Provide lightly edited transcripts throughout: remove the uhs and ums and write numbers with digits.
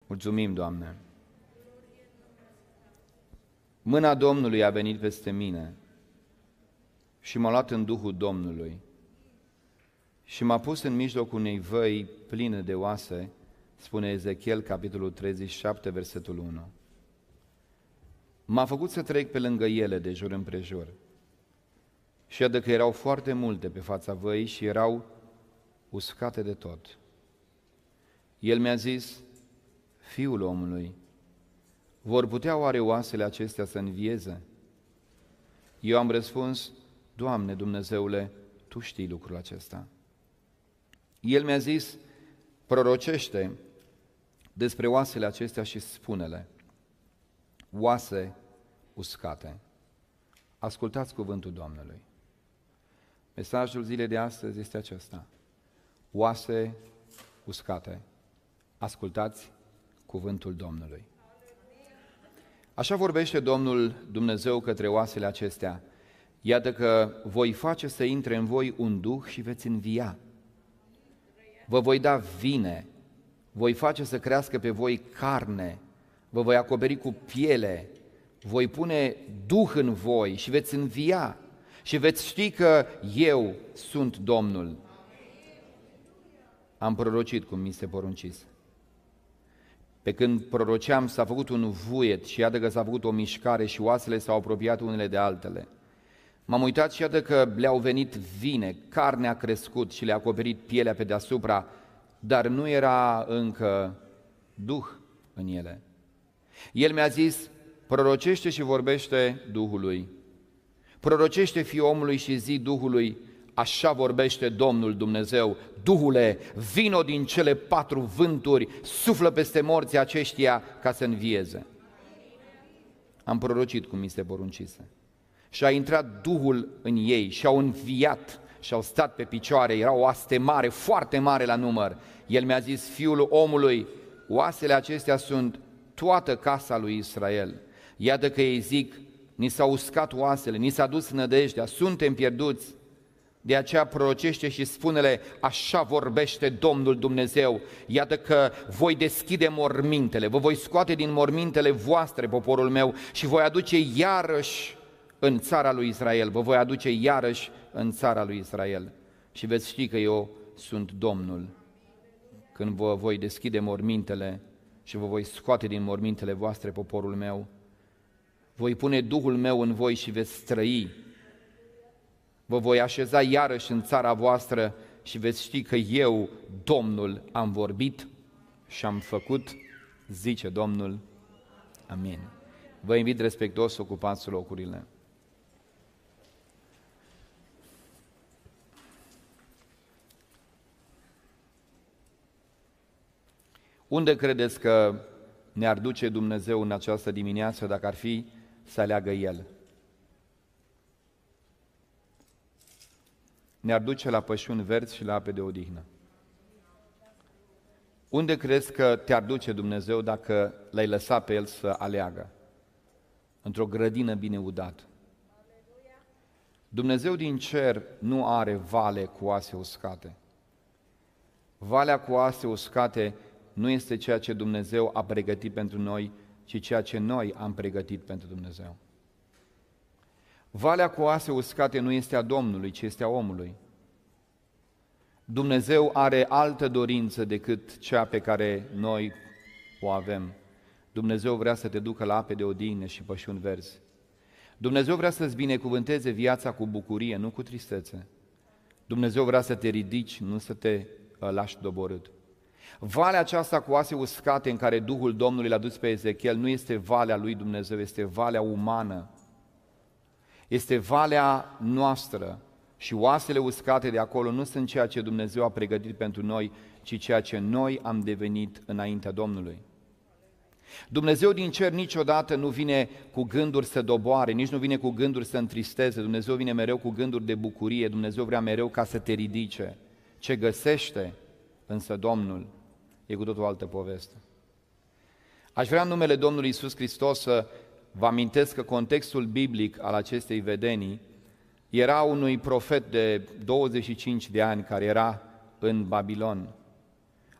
Mulțumim, Doamne! Mâna Domnului a venit peste mine și m-a luat în Duhul Domnului și m-a pus în mijlocul unei văi pline de oase, spune Ezechiel, capitolul 37, versetul 1. M-a făcut să trec pe lângă ele de jur împrejur. Și iată că erau foarte multe pe fața văii și erau uscate de tot. El mi-a zis: Fiul omului, vor putea oare oasele acestea să învieze? Eu am răspuns: Doamne Dumnezeule, Tu știi lucrul acesta. El mi-a zis: prorocește despre oasele acestea și spune-le: oase uscate. Ascultați cuvântul Domnului. Mesajul zilei de astăzi este acesta: oase uscate. Ascultați cuvântul Domnului. Așa vorbește Domnul Dumnezeu către oasele acestea: iată că voi face să intre în voi un duh și veți învia. Vă voi da vine, voi face să crească pe voi carne, vă voi acoperi cu piele, voi pune duh în voi și veți învia și veți ști că eu sunt Domnul. Am prorocit cum mi se poruncise. Pe când proroceam, s-a făcut un vuiet și iată că s-a făcut o mișcare și oasele s-au apropiat unele de altele. M-am uitat și iată că le-au venit vine, carnea a crescut și le-a acoperit pielea pe deasupra, dar nu era încă duh în ele. El mi-a zis: prorocește și vorbește Duhului. Prorocește, Fiul omului, și zi Duhului: așa vorbește Domnul Dumnezeu, Duhule, vino din cele 4 vânturi, suflă peste morții aceștia ca să învieze. Am prorocit cum mi se poruncise. Și a intrat Duhul în ei și au înviat și au stat pe picioare, era o oaste mare, foarte mare la număr. El mi-a zis: Fiul omului, oasele acestea sunt toată casa lui Israel. Iată că ei zic: ni s-au uscat oasele, ni s-a dus nădejdea, suntem pierduți. De aceea prorocește și spune-le: așa vorbește Domnul Dumnezeu, iată că voi deschide mormintele, vă voi scoate din mormintele voastre, poporul meu, și voi aduce iarăși în țara lui Israel, vă voi aduce iarăși în țara lui Israel. Și veți ști că eu sunt Domnul, când vă voi deschide mormintele și vă voi scoate din mormintele voastre, poporul meu. Voi pune Duhul meu în voi și veți trăi. Vă voi așeza iarăși în țara voastră și veți ști că eu, Domnul, am vorbit și am făcut, zice Domnul. Amin. Vă invit respectuos să ocupați locurile. Unde credeți că ne-ar duce Dumnezeu în această dimineață dacă ar fi să aleagă El? Ne-ar duce la pășuni verzi și la ape de odihnă. Unde crezi că te-ar duce Dumnezeu dacă l-ai lăsat pe El să aleagă? Într-o grădină bine udată. Dumnezeu din cer nu are vale cu oase uscate. Valea cu oase uscate nu este ceea ce Dumnezeu a pregătit pentru noi, ci ceea ce noi am pregătit pentru Dumnezeu. Valea cu oase uscate nu este a Domnului, ci este a omului. Dumnezeu are altă dorință decât cea pe care noi o avem. Dumnezeu vrea să te ducă la ape de odihnă și pășuni verzi. Dumnezeu vrea să-ți binecuvânteze viața cu bucurie, nu cu tristețe. Dumnezeu vrea să te ridici, nu să te lași doborât. Valea aceasta cu oase uscate în care Duhul Domnului l-a dus pe Ezechiel nu este valea lui Dumnezeu, este valea umană. Este valea noastră și oasele uscate de acolo nu sunt ceea ce Dumnezeu a pregătit pentru noi, ci ceea ce noi am devenit înaintea Domnului. Dumnezeu din cer niciodată nu vine cu gânduri să doboare, nici nu vine cu gânduri să întristeze, Dumnezeu vine mereu cu gânduri de bucurie, Dumnezeu vrea mereu ca să te ridice. Ce găsește însă Domnul e cu totul o altă poveste. Aș vrea în numele Domnului Iisus Hristos să vă amintesc că contextul biblic al acestei vedenii era unui profet de 25 de ani care era în Babilon.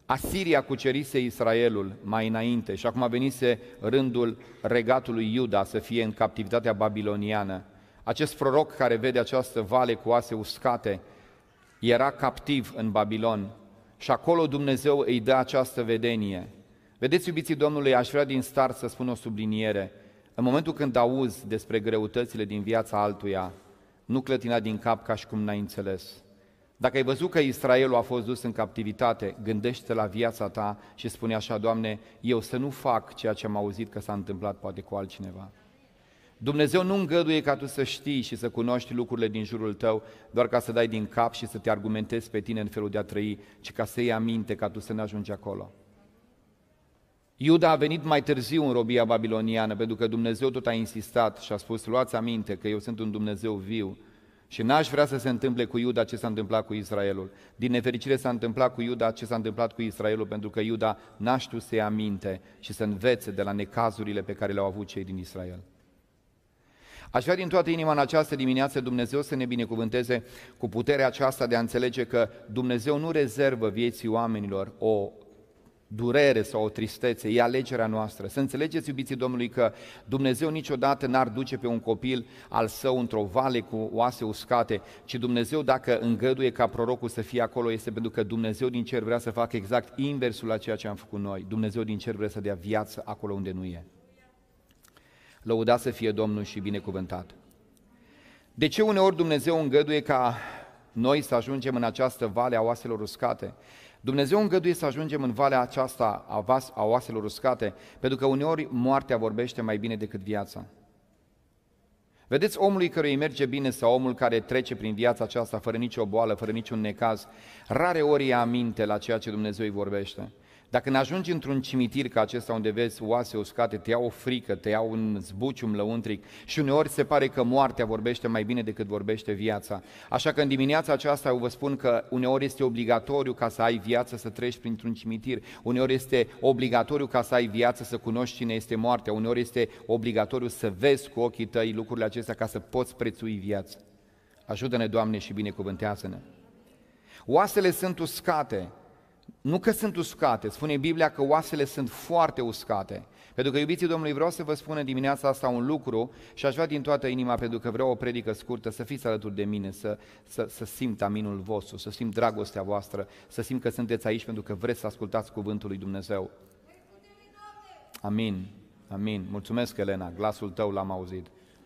Asiria cucerise Israelul mai înainte și acum venise rândul regatului Iuda să fie în captivitatea babiloniană. Acest proroc care vede această vale cu oase uscate era captiv în Babilon și acolo Dumnezeu îi dă această vedenie. Vedeți, iubiții Domnului, aș vrea din start să spun o subliniere. În momentul când auzi despre greutățile din viața altuia, nu clătina din cap ca și cum n-ai înțeles. Dacă ai văzut că Israelul a fost dus în captivitate, gândește la viața ta și spune așa: Doamne, eu să nu fac ceea ce am auzit că s-a întâmplat poate cu altcineva. Dumnezeu nu îngăduie ca tu să știi și să cunoști lucrurile din jurul tău doar ca să dai din cap și să te argumentezi pe tine în felul de a trăi, ci ca să iei aminte ca tu să ne ajungi acolo. Iuda a venit mai târziu în robia babiloniană, pentru că Dumnezeu tot a insistat și a spus: luați aminte că eu sunt un Dumnezeu viu și n-aș vrea să se întâmple cu Iuda ce s-a întâmplat cu Israelul. Din nefericire s-a întâmplat cu Iuda ce s-a întâmplat cu Israelul, pentru că Iuda n-a știut să ia aminte și să învețe de la necazurile pe care le-au avut cei din Israel. Aș vrea din toată inima în această dimineață Dumnezeu să ne binecuvânteze cu puterea aceasta de a înțelege că Dumnezeu nu rezervă vieții oamenilor o durere sau o tristețe, e alegerea noastră. Să înțelegeți, iubiții Domnului, că Dumnezeu niciodată n-ar duce pe un copil al său într-o vale cu oase uscate, ci Dumnezeu, dacă îngăduie ca prorocul să fie acolo, este pentru că Dumnezeu din cer vrea să facă exact inversul la ceea ce am făcut noi. Dumnezeu din cer vrea să dea viață acolo unde nu e. Lăudat să fie Domnul și binecuvântat. De ce uneori Dumnezeu îngăduie ca noi să ajungem în această vale a oaselor uscate? Dumnezeu îngăduie să ajungem în valea aceasta a oaselor uscate, pentru că uneori moartea vorbește mai bine decât viața. Vedeți, omului căruia îi merge bine sau omul care trece prin viața aceasta fără nicio boală, fără niciun necaz, rare ori ia aminte la ceea ce Dumnezeu îi vorbește. Dacă ne ajungi într-un cimitir ca acesta unde vezi oase uscate, te ia o frică, te ia un zbucium lăuntric și uneori se pare că moartea vorbește mai bine decât vorbește viața. Așa că în dimineața aceasta eu vă spun că uneori este obligatoriu ca să ai viață să treci printr-un cimitir, uneori este obligatoriu ca să ai viață să cunoști cine este moartea, uneori este obligatoriu să vezi cu ochii tăi lucrurile acestea ca să poți prețui viața. Ajută-ne, Doamne, și binecuvântează-ne. Oasele sunt uscate. Nu că sunt uscate, spune Biblia că oasele sunt foarte uscate. Pentru că, iubiții Domnului, vreau să vă spun în dimineața asta un lucru și aș vrea din toată inima, pentru că vreau o predică scurtă, să fiți alături de mine, să simt aminul vostru, să simt dragostea voastră, să simt că sunteți aici pentru că vreți să ascultați cuvântul lui Dumnezeu. Amin, amin. Mulțumesc, Elena, glasul tău l-am auzit.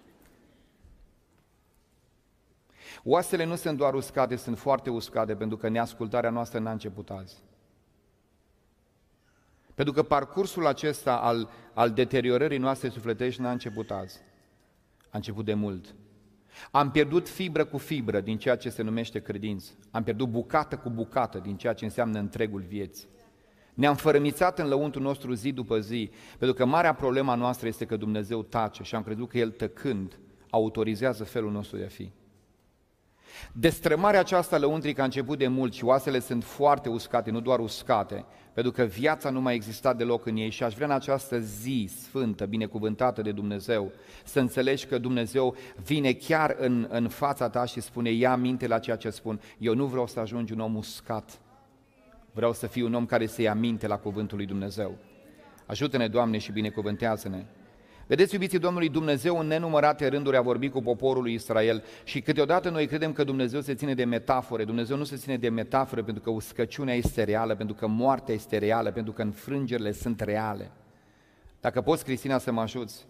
Oasele nu sunt doar uscate, sunt foarte uscate, pentru că neascultarea noastră n-a început azi. Pentru că parcursul acesta al deteriorării noastre sufletești n-a început azi, a început de mult. Am pierdut fibră cu fibră din ceea ce se numește credință, am pierdut bucată cu bucată din ceea ce înseamnă întregul vieții. Ne-am fărămițat în lăuntul nostru zi după zi, pentru că marea problema noastră este că Dumnezeu tace și am crezut că El tăcând autorizează felul nostru de a fi. Destrămarea aceasta lăuntrică a început de mult și oasele sunt foarte uscate, nu doar uscate, pentru că viața nu mai exista deloc în ei și aș vrea în această zi sfântă, binecuvântată de Dumnezeu, să înțelegi că Dumnezeu vine chiar în fața ta și spune: ia aminte la ceea ce spun, eu nu vreau să ajungi un om uscat, vreau să fiu un om care să ia aminte la cuvântul lui Dumnezeu. Ajută-ne, Doamne, și binecuvântează-ne. Vedeți, iubiții Domnului, Dumnezeu în nenumărate rânduri a vorbit cu poporul lui Israel și câteodată noi credem că Dumnezeu se ține de metafore. Dumnezeu nu se ține de metafore pentru că uscăciunea este reală, pentru că moartea este reală, pentru că înfrângerile sunt reale. Dacă poți, Cristina, să mă ajuți.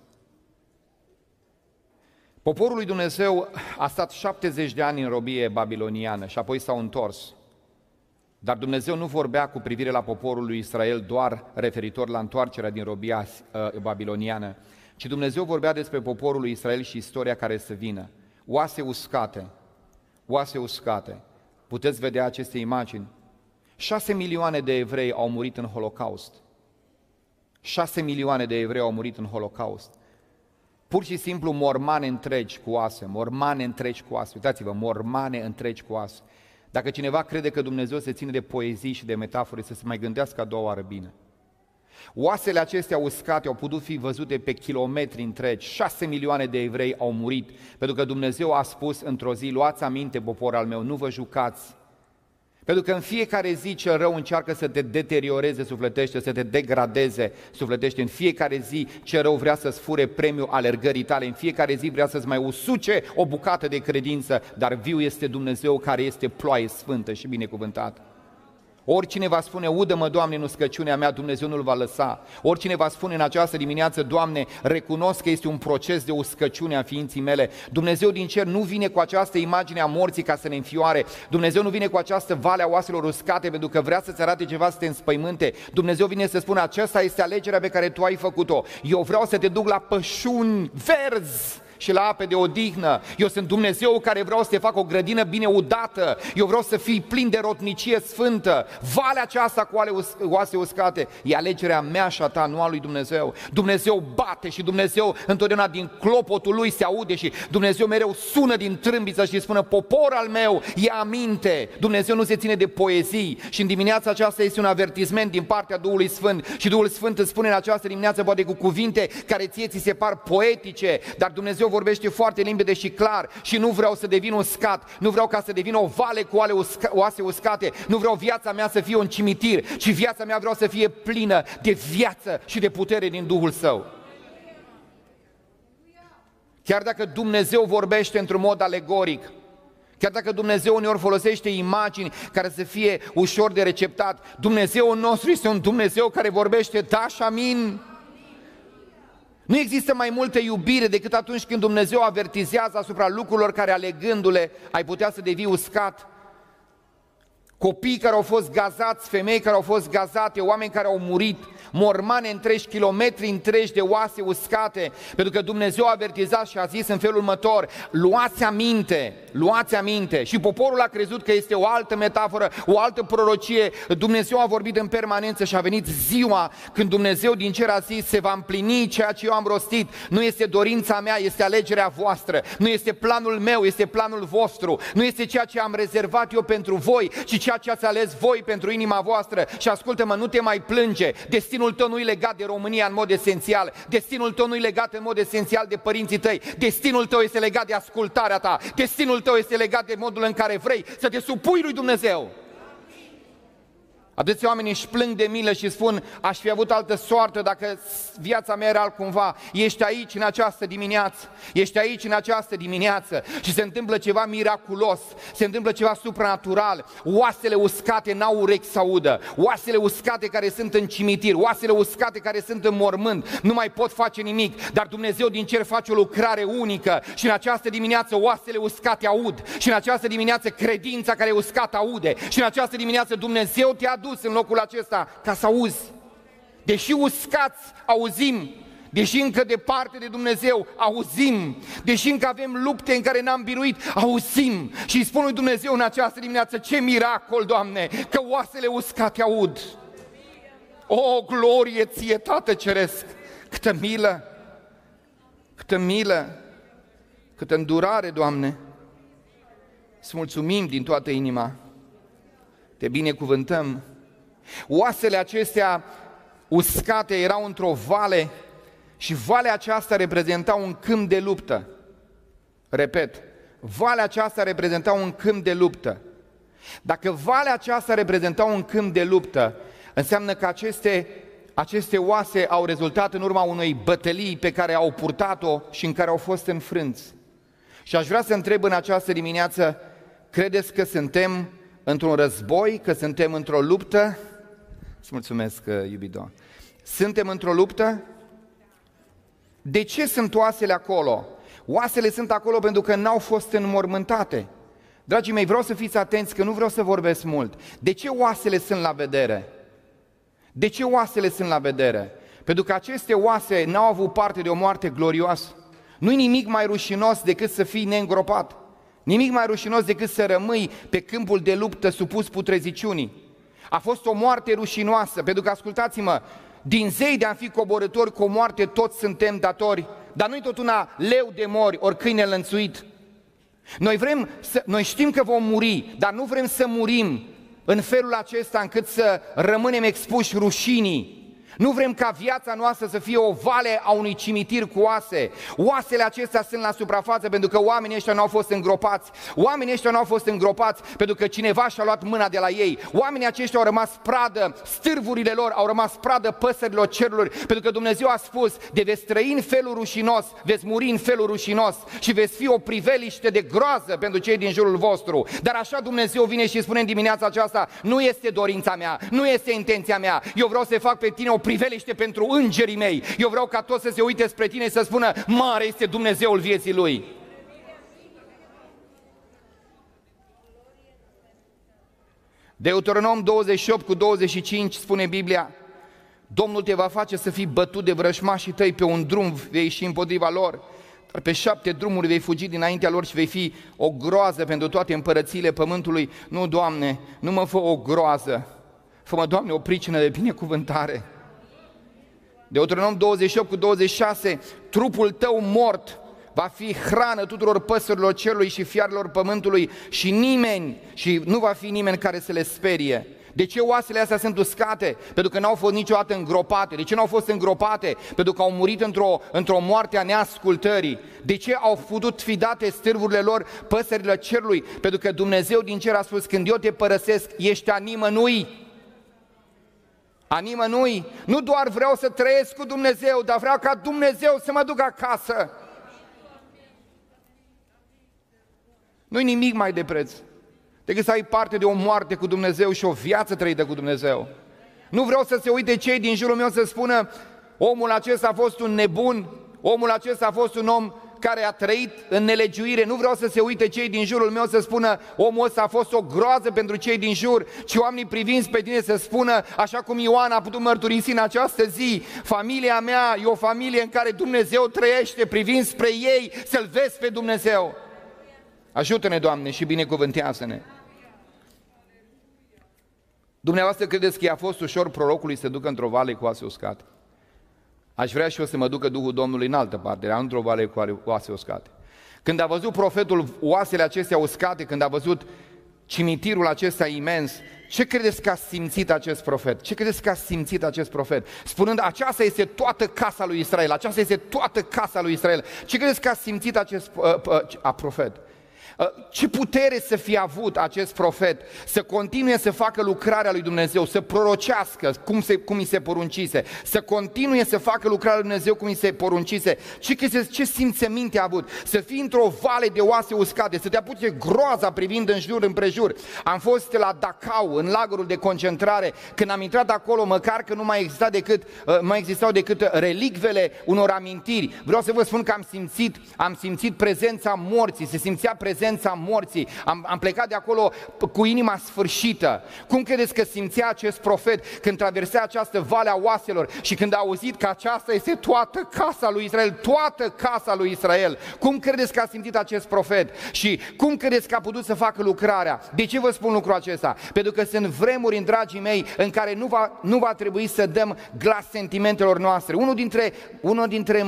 Poporul lui Dumnezeu a stat 70 de ani în robie babiloniană și apoi s-au întors. Dar Dumnezeu nu vorbea cu privire la poporul lui Israel doar referitor la întoarcerea din robia babiloniană, ci Dumnezeu vorbea despre poporul lui Israel și istoria care să vină. Oase uscate, oase uscate. Puteți vedea aceste imagini. 6 milioane de evrei au murit în Holocaust. 6 milioane de evrei au murit în Holocaust. Pur și simplu mormane întregi cu oase, mormane întregi cu oase. Uitați-vă, mormane întregi cu oase. Dacă cineva crede că Dumnezeu se ține de poezii și de metafore, să se mai gândească a doua oară bine. Oasele acestea uscate au putut fi văzute pe kilometri întregi. 6 milioane de evrei au murit, pentru că Dumnezeu a spus într-o zi: luați aminte, popor al meu, nu vă jucați. Pentru că în fiecare zi cel rău încearcă să te deterioreze sufletește, să te degradeze sufletește. În fiecare zi cel rău vrea să-ți fure premiul alergării tale. În fiecare zi vrea să-ți mai usuce o bucată de credință. Dar viu este Dumnezeu care este ploaie sfântă și binecuvântată. Oricine va spune, udă-mă, Doamne, în uscăciunea mea, Dumnezeu nu-l va lăsa. Oricine va spune în această dimineață, Doamne, recunosc că este un proces de uscăciune a ființii mele. Dumnezeu din cer nu vine cu această imagine a morții ca să ne înfioare. Dumnezeu nu vine cu această vale a oaselor uscate pentru că vrea să-ți arate ceva să te înspăimânte. Dumnezeu vine să spună, aceasta este alegerea pe care tu ai făcut-o. Eu vreau să te duc la pășuni verzi și la ape de odihnă. Eu sunt Dumnezeu care vreau să te fac o grădină bine udată. Eu vreau să fii plin de rotnicie sfântă. Valea aceasta cu oase uscate e alegerea mea și a ta, nu a lui Dumnezeu. Dumnezeu bate și Dumnezeu întotdeauna din clopotul lui se aude și Dumnezeu mereu sună din trâmbiță și spune, popor al meu, ia aminte. Dumnezeu nu se ține de poezii și în dimineața aceasta este un avertisment din partea Duhului Sfânt și Duhul Sfânt îți spune în această dimineață poate cu cuvinte care ție ți se par poetice, dar Dumnezeu vorbește foarte limpede și clar și nu vreau să devin uscat, nu vreau ca să devin o vale cu oase uscate, nu vreau viața mea să fie un cimitir, ci viața mea vreau să fie plină de viață și de putere din Duhul Său. Chiar dacă Dumnezeu vorbește într-un mod alegoric, chiar dacă Dumnezeu uneori folosește imagini care să fie ușor de receptat, Dumnezeul nostru este un Dumnezeu care vorbește da și amin. Nu există mai multă iubire decât atunci când Dumnezeu avertizează asupra lucrurilor care alegându-le ai putea să devii uscat. Copii care au fost gazați, femei care au fost gazate, oameni care au murit, mormane întregi, kilometri întregi de oase uscate, pentru că Dumnezeu a avertizat și a zis în felul următor, luați aminte. Și poporul a crezut că este o altă metaforă, o altă prorocie. Dumnezeu a vorbit în permanență și a venit ziua când Dumnezeu din cer a zis, se va împlini ceea ce eu am rostit. Nu este dorința mea, este alegerea voastră. Nu este planul meu, este planul vostru. Nu este ceea ce am rezervat eu pentru voi, ci ceea ce ați ales voi pentru inima voastră. Și ascultă-mă, nu te mai plânge. Destinul tău nu e legat de România în mod esențial. Destinul tău nu e legat în mod esențial de părinții tăi. Destinul tău este legat de ascultarea ta. Destinul tău este legat de modul în care vrei să te supui lui Dumnezeu. Atâția oameni își plâng de milă și spun, aș fi avut altă soartă dacă viața mea era altcumva. Ești aici în această dimineață și se întâmplă ceva miraculos, se întâmplă ceva supranatural. Oasele uscate n-au urechi să audă, oasele uscate care sunt în cimitir, oasele uscate care sunt în mormânt, nu mai pot face nimic, dar Dumnezeu din cer face o lucrare unică și în această dimineață oasele uscate aud și în această dimineață credința care e uscată aude și în această dimineață Dumnezeu te-a dus în locul acesta ca să auzi. Deși uscați, auzim. Deși încă departe de Dumnezeu, auzim. Deși încă avem lupte în care n-am biruit, auzim. Și îi spun lui Dumnezeu în această dimineață, ce miracol, Doamne, că oasele uscate aud. O, glorie ție, Tată Ceresc! Câtă milă, câtă îndurare, Doamne! Îți mulțumim din toată inima. Te binecuvântăm. Oasele acestea uscate erau într-o vale și valea aceasta reprezenta un câmp de luptă. Repet, valea aceasta reprezenta un câmp de luptă. Dacă valea aceasta reprezenta un câmp de luptă, înseamnă că aceste oase au rezultat în urma unei bătălii pe care au purtat-o și în care au fost înfrânți. Și aș vrea să întreb în această dimineață, credeți că suntem într-un război, că suntem într-o luptă? Îți mulțumesc, iubito. Suntem într-o luptă? De ce sunt oasele acolo? Oasele sunt acolo pentru că n-au fost înmormântate. Dragii mei, vreau să fiți atenți că nu vreau să vorbesc mult. De ce oasele sunt la vedere? De ce oasele sunt la vedere? Pentru că aceste oase n-au avut parte de o moarte glorioasă. Nu-i nimic mai rușinos decât să fii neîngropat. Nimic mai rușinos decât să rămâi pe câmpul de luptă supus putreziciunii. A fost o moarte rușinoasă, pentru că, ascultați-mă, din zei de a fi coborători cu o moarte toți suntem datori, dar nu-i tot una leu de mori, ori câine lănțuit. Noi știm că vom muri, dar nu vrem să murim în felul acesta încât să rămânem expuși rușinii. Nu vrem ca viața noastră să fie o vale a unui cimitir cu oase. Oasele acestea sunt la suprafață pentru că oamenii ăștia nu au fost îngropați. Oamenii ăștia nu au fost îngropați pentru că cineva și-a luat mâna de la ei. Oamenii aceștia au rămas pradă, stârvurile lor au rămas pradă păsărilor cerului, pentru că Dumnezeu a spus: de veți trăi în felul rușinos, veți muri în felul rușinos și veți fi o priveliște de groază pentru cei din jurul vostru. Dar așa Dumnezeu vine și spune în dimineața aceasta: nu este dorința mea, nu este intenția mea, eu vreau să fac pe tine o priveliște pentru îngerii mei. Eu vreau ca toți să se uite spre tine și să spună: mare este Dumnezeul vieții lui. Deuteronom 28:25 spune Biblia: Domnul te va face să fii bătut de vrăjmașii tăi, pe un drum vei ieși împotriva lor, dar pe 7 drumuri vei fugi dinaintea lor și vei fi o groază pentru toate împărățiile pământului. Nu, Doamne, nu mă fă o groază, fă-mă, Doamne, o pricină de binecuvântare. Deuteronom 28:26: trupul tău mort va fi hrană tuturor păsărilor cerului și fiarelor pământului și nu va fi nimeni care să le sperie. De ce oasele astea sunt uscate? Pentru că n-au fost niciodată îngropate. De ce n-au fost îngropate? Pentru că au murit într-o moarte a neascultării. De ce au putut fi date stârvurile lor păsărilor cerului? Pentru că Dumnezeu din cer a spus: când eu te părăsesc, ești a nimănui. A nimănui. Nu doar vreau să trăiesc cu Dumnezeu, dar vreau ca Dumnezeu să mă ducă acasă. Nu-i nimic mai de preț decât să ai parte de o moarte cu Dumnezeu și o viață trăită cu Dumnezeu. Nu vreau să se uite cei din jurul meu să spună: omul acesta a fost un nebun, omul acesta a fost un om care a trăit în nelegiuire. Nu vreau să se uite cei din jurul meu să spună: omul ăsta a fost o groază pentru cei din jur, ci oamenii privind pe tine să spună, așa cum Ioan a putut mărturisi în această zi: familia mea e o familie în care Dumnezeu trăiește, privind spre ei să-L vezi pe Dumnezeu. Ajută-ne, Doamne, și binecuvântează-ne. Dumneavoastră credeți că i-a fost ușor prorocului să ducă într-o vale cu oase uscate? Aș vrea și eu să mă ducă Duhul Domnului în altă parte, dar într-o vale cu oase uscate. Când a văzut profetul oasele acestea uscate, când a văzut cimitirul acesta imens, ce credeți că a simțit acest profet? Ce credeți că a simțit acest profet? Spunând: aceasta este toată casa lui Israel, aceasta este toată casa lui Israel. Ce credeți că a simțit acest profet? Ce putere să fie avut acest profet să continue să facă lucrarea lui Dumnezeu, să prorocească cum i se poruncise, să continue să facă lucrarea lui Dumnezeu cum i se poruncise. Ce simțăminte a avut? Să fii într-o vale de oase uscate, să te apuce groaza privind în jur împrejur. Am fost la Dachau, în lagărul de concentrare. Când am intrat acolo, măcar că nu mai existau decât relicvele unor amintiri. Vreau să vă spun că am simțit prezența morții, se simțea prezența morții. Am plecat de acolo cu inima sfârșită. Cum credeți că simțea acest profet când traversea această vale a oaselor și când a auzit că aceasta este toată casa lui Israel, toată casa lui Israel? Cum credeți că a simțit acest profet? Și cum credeți că a putut să facă lucrarea? De ce vă spun lucrul acesta? Pentru că sunt vremuri, în dragii mei, în care nu va trebui să dăm glas sentimentelor noastre. Unul dintre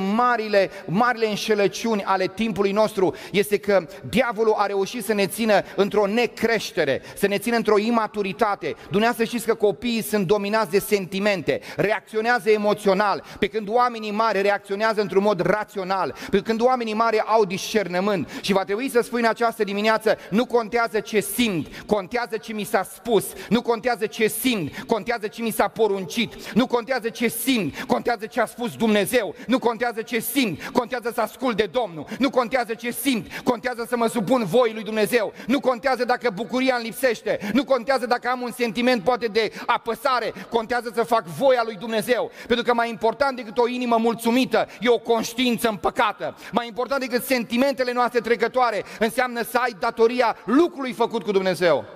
marile înșelăciuni ale timpului nostru este că diavolul a reușit să ne țină într-o necreștere, să ne țină într-o imaturitate. Dumneavoastră știți că copiii sunt dominați de sentimente, reacționează emoțional, pe când oamenii mari reacționează într-un mod rațional, pe când oamenii mari au discernământ. Și va trebui să spui în această dimineață: nu contează ce simt, contează ce mi s-a spus. Nu contează ce simt, contează ce mi s-a poruncit. Nu contează ce simt, contează ce a spus Dumnezeu. Nu contează ce simt, contează să ascult de Domnul. Nu contează ce simt, contează să mă supun voii lui Dumnezeu. Nu contează dacă bucuria îmi lipsește, nu contează dacă am un sentiment poate de apăsare, contează să fac voia lui Dumnezeu. Pentru că mai important decât o inimă mulțumită e o conștiință împăcată. Mai important decât sentimentele noastre trecătoare înseamnă să ai datoria lucrului făcut cu Dumnezeu.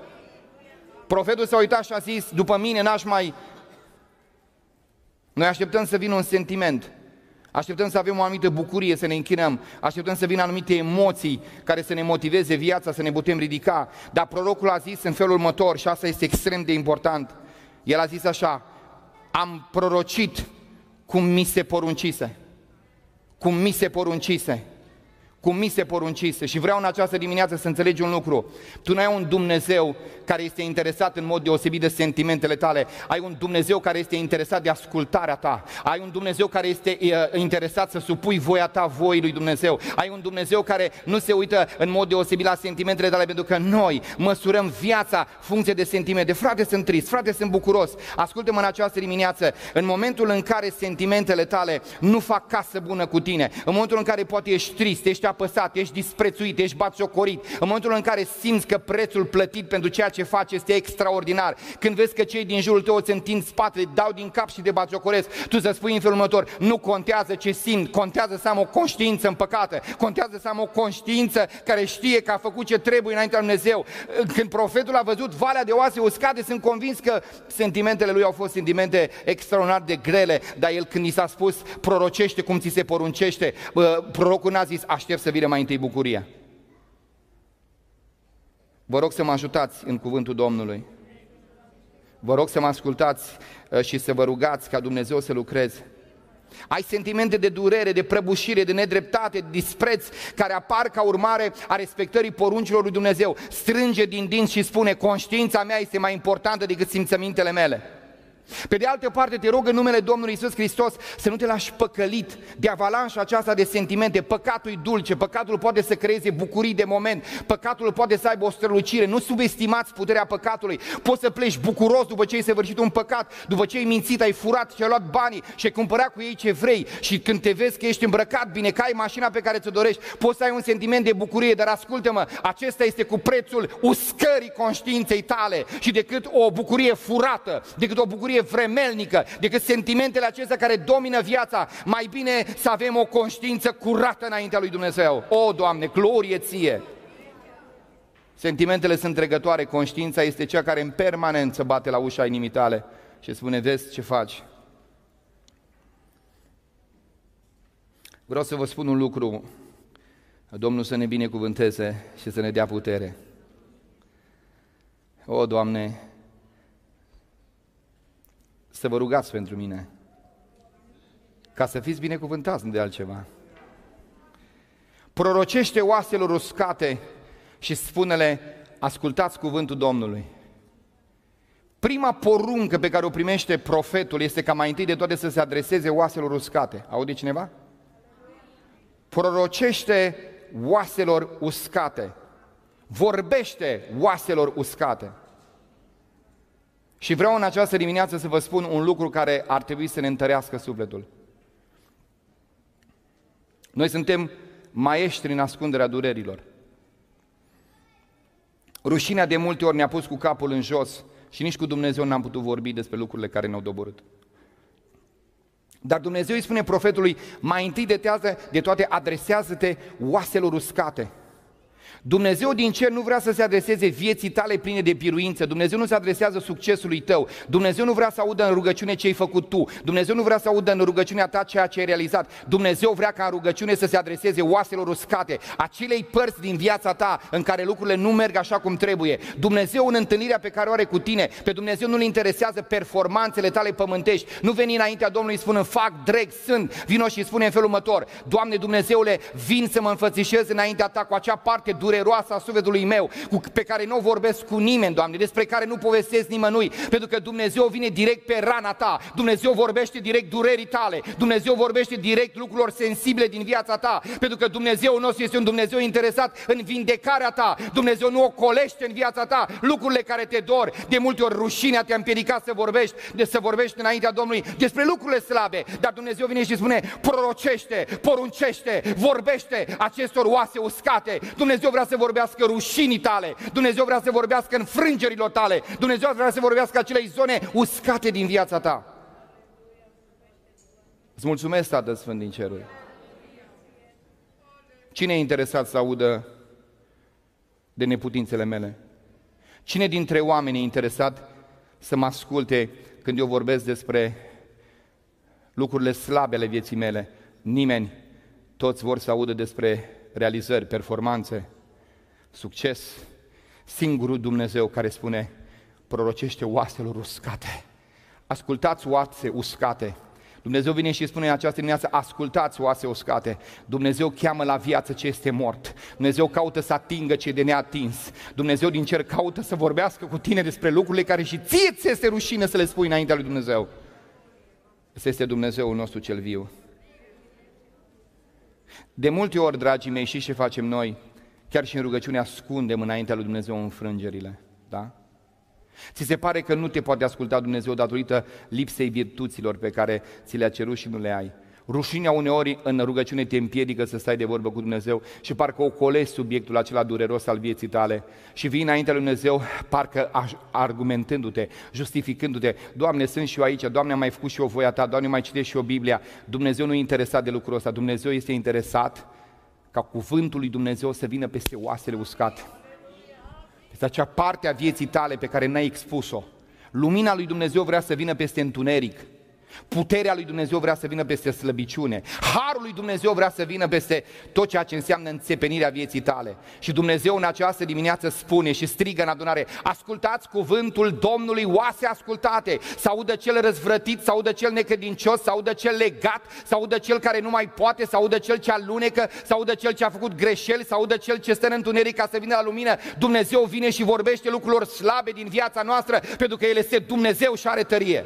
Profetul s-a uitat și a zis: după mine n-aș mai... Noi așteptăm să vină un sentiment, așteptăm să avem o anumită bucurie, să ne închinăm, așteptăm să vină anumite emoții care să ne motiveze viața, să ne putem ridica. Dar prorocul a zis în felul următor, și asta este extrem de important. El a zis așa: am prorocit cum mi se poruncise. Cum mi se poruncise. cum mi se poruncise. Și vreau în această dimineață să înțelegi un lucru. Tu nu ai un Dumnezeu care este interesat în mod deosebit de sentimentele tale. Ai un Dumnezeu care este interesat de ascultarea ta. Ai un Dumnezeu care este interesat să supui voia ta voii lui Dumnezeu. Ai un Dumnezeu care nu se uită în mod deosebit la sentimentele tale, pentru că noi măsurăm viața funcție de sentimente. Frate, sunt trist, frate, sunt bucuros. Ascultă-mă în această dimineață. În momentul în care sentimentele tale nu fac casă bună cu tine, în momentul în care poate ești trist, ești apăsat, ești disprețuit, ești batjocorit, în momentul în care simți că prețul plătit pentru ceea ce faci este extraordinar, când vezi că cei din jurul tău îți întind spatele, dau din cap și te batjocoresc, tu să spui în felul următor: nu contează ce simt, contează să am o conștiință împăcată, contează să am o conștiință care știe că a făcut ce trebuie înaintea lui Dumnezeu. Când profetul a văzut valea de oase uscate, sunt convins că sentimentele lui au fost sentimente extraordinar de grele, dar el, când i s-a spus prorocește cum ți se poruncește, prorocul n-a zis aștept să vină mai întâi bucuria. Vă rog să mă ajutați în cuvântul Domnului. Vă rog să mă ascultați și să vă rugați ca Dumnezeu să lucreze. Ai sentimente de durere, de prăbușire, de nedreptate, de dispreț care apar ca urmare a respectării poruncilor lui Dumnezeu. Strânge din dinți și spune: conștiința mea este mai importantă decât simțămintele mele. Pe de altă parte, te rog în numele Domnului Iisus Hristos să nu te lași păcălit de avalanșa aceasta de sentimente. Păcatul e dulce, păcatul poate să creeze bucurii de moment, păcatul poate să aibă o strălucire. Nu subestimați puterea păcatului. Poți să pleci bucuros după ce ai săvârșit un păcat, după ce ai mințit, ai furat și ai luat banii și ai cumpărat cu ei ce vrei, și când te vezi că ești îmbrăcat bine, că ai mașina pe care ți-o dorești, poți să ai un sentiment de bucurie, dar ascultă-mă, acesta este cu prețul uscării conștiinței tale. Și decât o bucurie furată, decât o bucurie vremelnică, decât sentimentele acestea care domină viața, mai bine să avem o conștiință curată înaintea lui Dumnezeu. O, Doamne, glorie Ție! Sentimentele sunt trecătoare, conștiința este cea care în permanență bate la ușa inimii tale și spune: vezi ce faci. Vreau să vă spun un lucru, Domnul să ne binecuvânteze și să ne dea putere. O, Doamne, să vă rugați pentru mine, ca să fiți binecuvântați, nu de altceva. Prorocește oaselor uscate și spune-le: ascultați cuvântul Domnului. Prima poruncă pe care o primește profetul este ca mai întâi de toate să se adreseze oaselor uscate. Aude cineva? Prorocește oaselor uscate. Vorbește oaselor uscate. Și vreau în această dimineață să vă spun un lucru care ar trebui să ne întărească sufletul. Noi suntem maestri în ascunderea durerilor. Rușinea de multe ori ne-a pus cu capul în jos și nici cu Dumnezeu n-am putut vorbi despre lucrurile care ne-au doborât. Dar Dumnezeu îi spune profetului: mai întâi de toate adresează-te oaselor uscate. Dumnezeu din cer nu vrea să se adreseze vieții tale pline de biruință. Dumnezeu nu se adresează succesului tău. Dumnezeu nu vrea să audă în rugăciune ce ai făcut tu. Dumnezeu nu vrea să audă în rugăciunea ta ceea ce ai realizat. Dumnezeu vrea ca în rugăciune să se adreseze oaselor uscate, acelei părți din viața ta în care lucrurile nu merg așa cum trebuie. Dumnezeu, în întâlnirea pe care o are cu tine, pe Dumnezeu nu-L interesează performanțele tale pământești. Nu veni înaintea Domnului și spune: fac, dreg, sunt. Vino și spune în felul următor: Doamne Dumnezeule, vin să mă înfățișez înaintea ta cu acea parte dureroasă a sufletului meu, pe care nu o vorbesc cu nimeni, Doamne, despre care nu povestesc nimănui, pentru că Dumnezeu vine direct pe rana ta. Dumnezeu vorbește direct durerii tale. Dumnezeu vorbește direct lucrurilor sensibile din viața ta, pentru că Dumnezeu nostru este un Dumnezeu interesat în vindecarea ta. Dumnezeu nu ocolește în viața ta lucrurile care te dor. De multe ori rușinea te-a împiedicat să vorbești înaintea Domnului despre lucrurile slabe, dar Dumnezeu vine și spune: prorocește, poruncește, vorbește acestor oase uscate. Dumnezeu vrea să vorbească rușinii tale. Dumnezeu vrea să vorbească înfrângerilor tale. Dumnezeu vrea să vorbească acelei zone uscate din viața ta. Îți mulțumesc, Tată Sfânt din ceruri. Cine e interesat să audă de neputințele mele? Cine dintre oameni e interesat să mă asculte când eu vorbesc despre lucrurile slabe ale vieții mele? Nimeni. Toți vor să audă despre realizări, performanțe, succes. Singurul Dumnezeu care spune: prorocește oaselor uscate. Ascultați, oase uscate, Dumnezeu vine și spune în această dimineață: ascultați, oase uscate, Dumnezeu cheamă la viață ce este mort, Dumnezeu caută să atingă ce e de neatins, Dumnezeu din cer caută să vorbească cu tine despre lucrurile care și ție ți este rușine să le spui înaintea lui Dumnezeu. Ăsta este Dumnezeul nostru cel viu. De multe ori, dragii mei, și ce facem noi, chiar și în rugăciune ascundem înaintea lui Dumnezeu înfrângerile, da? Ți se pare că nu te poate asculta Dumnezeu datorită lipsei virtuților pe care ți le-a cerut și nu le ai. Rușinea uneori în rugăciune te împiedică să stai de vorbă cu Dumnezeu și parcă ocolezi subiectul acela dureros al vieții tale și vii înaintea lui Dumnezeu parcă argumentându-te, justificându-te: Doamne, sunt și eu aici, Doamne, am mai făcut și eu voia Ta, Doamne, mai citesc și eu Biblia. Dumnezeu nu e interesat de lucrul ăsta, Dumnezeu este interesat ca cuvântul lui Dumnezeu să vină peste oasele uscate. Este acea parte a vieții tale pe care n-ai expus-o. Lumina lui Dumnezeu vrea să vină peste întuneric. Puterea lui Dumnezeu vrea să vină peste slăbiciune. Harul lui Dumnezeu vrea să vină peste tot ceea ce înseamnă înțepenirea vieții tale. Și Dumnezeu în această dimineață spune și strigă în adunare: ascultați cuvântul Domnului, oase ascultate, să audă cel răzvrătit, să audă cel necredincios, să audă cel legat, să audă cel care nu mai poate, să audă cel ce alunecă, să audă cel ce a făcut greșeli, să audă cel ce stă în întuneric ca să vină la lumină. Dumnezeu vine și vorbește lucrurilor slabe din viața noastră, pentru că El este Dumnezeu și are tărie.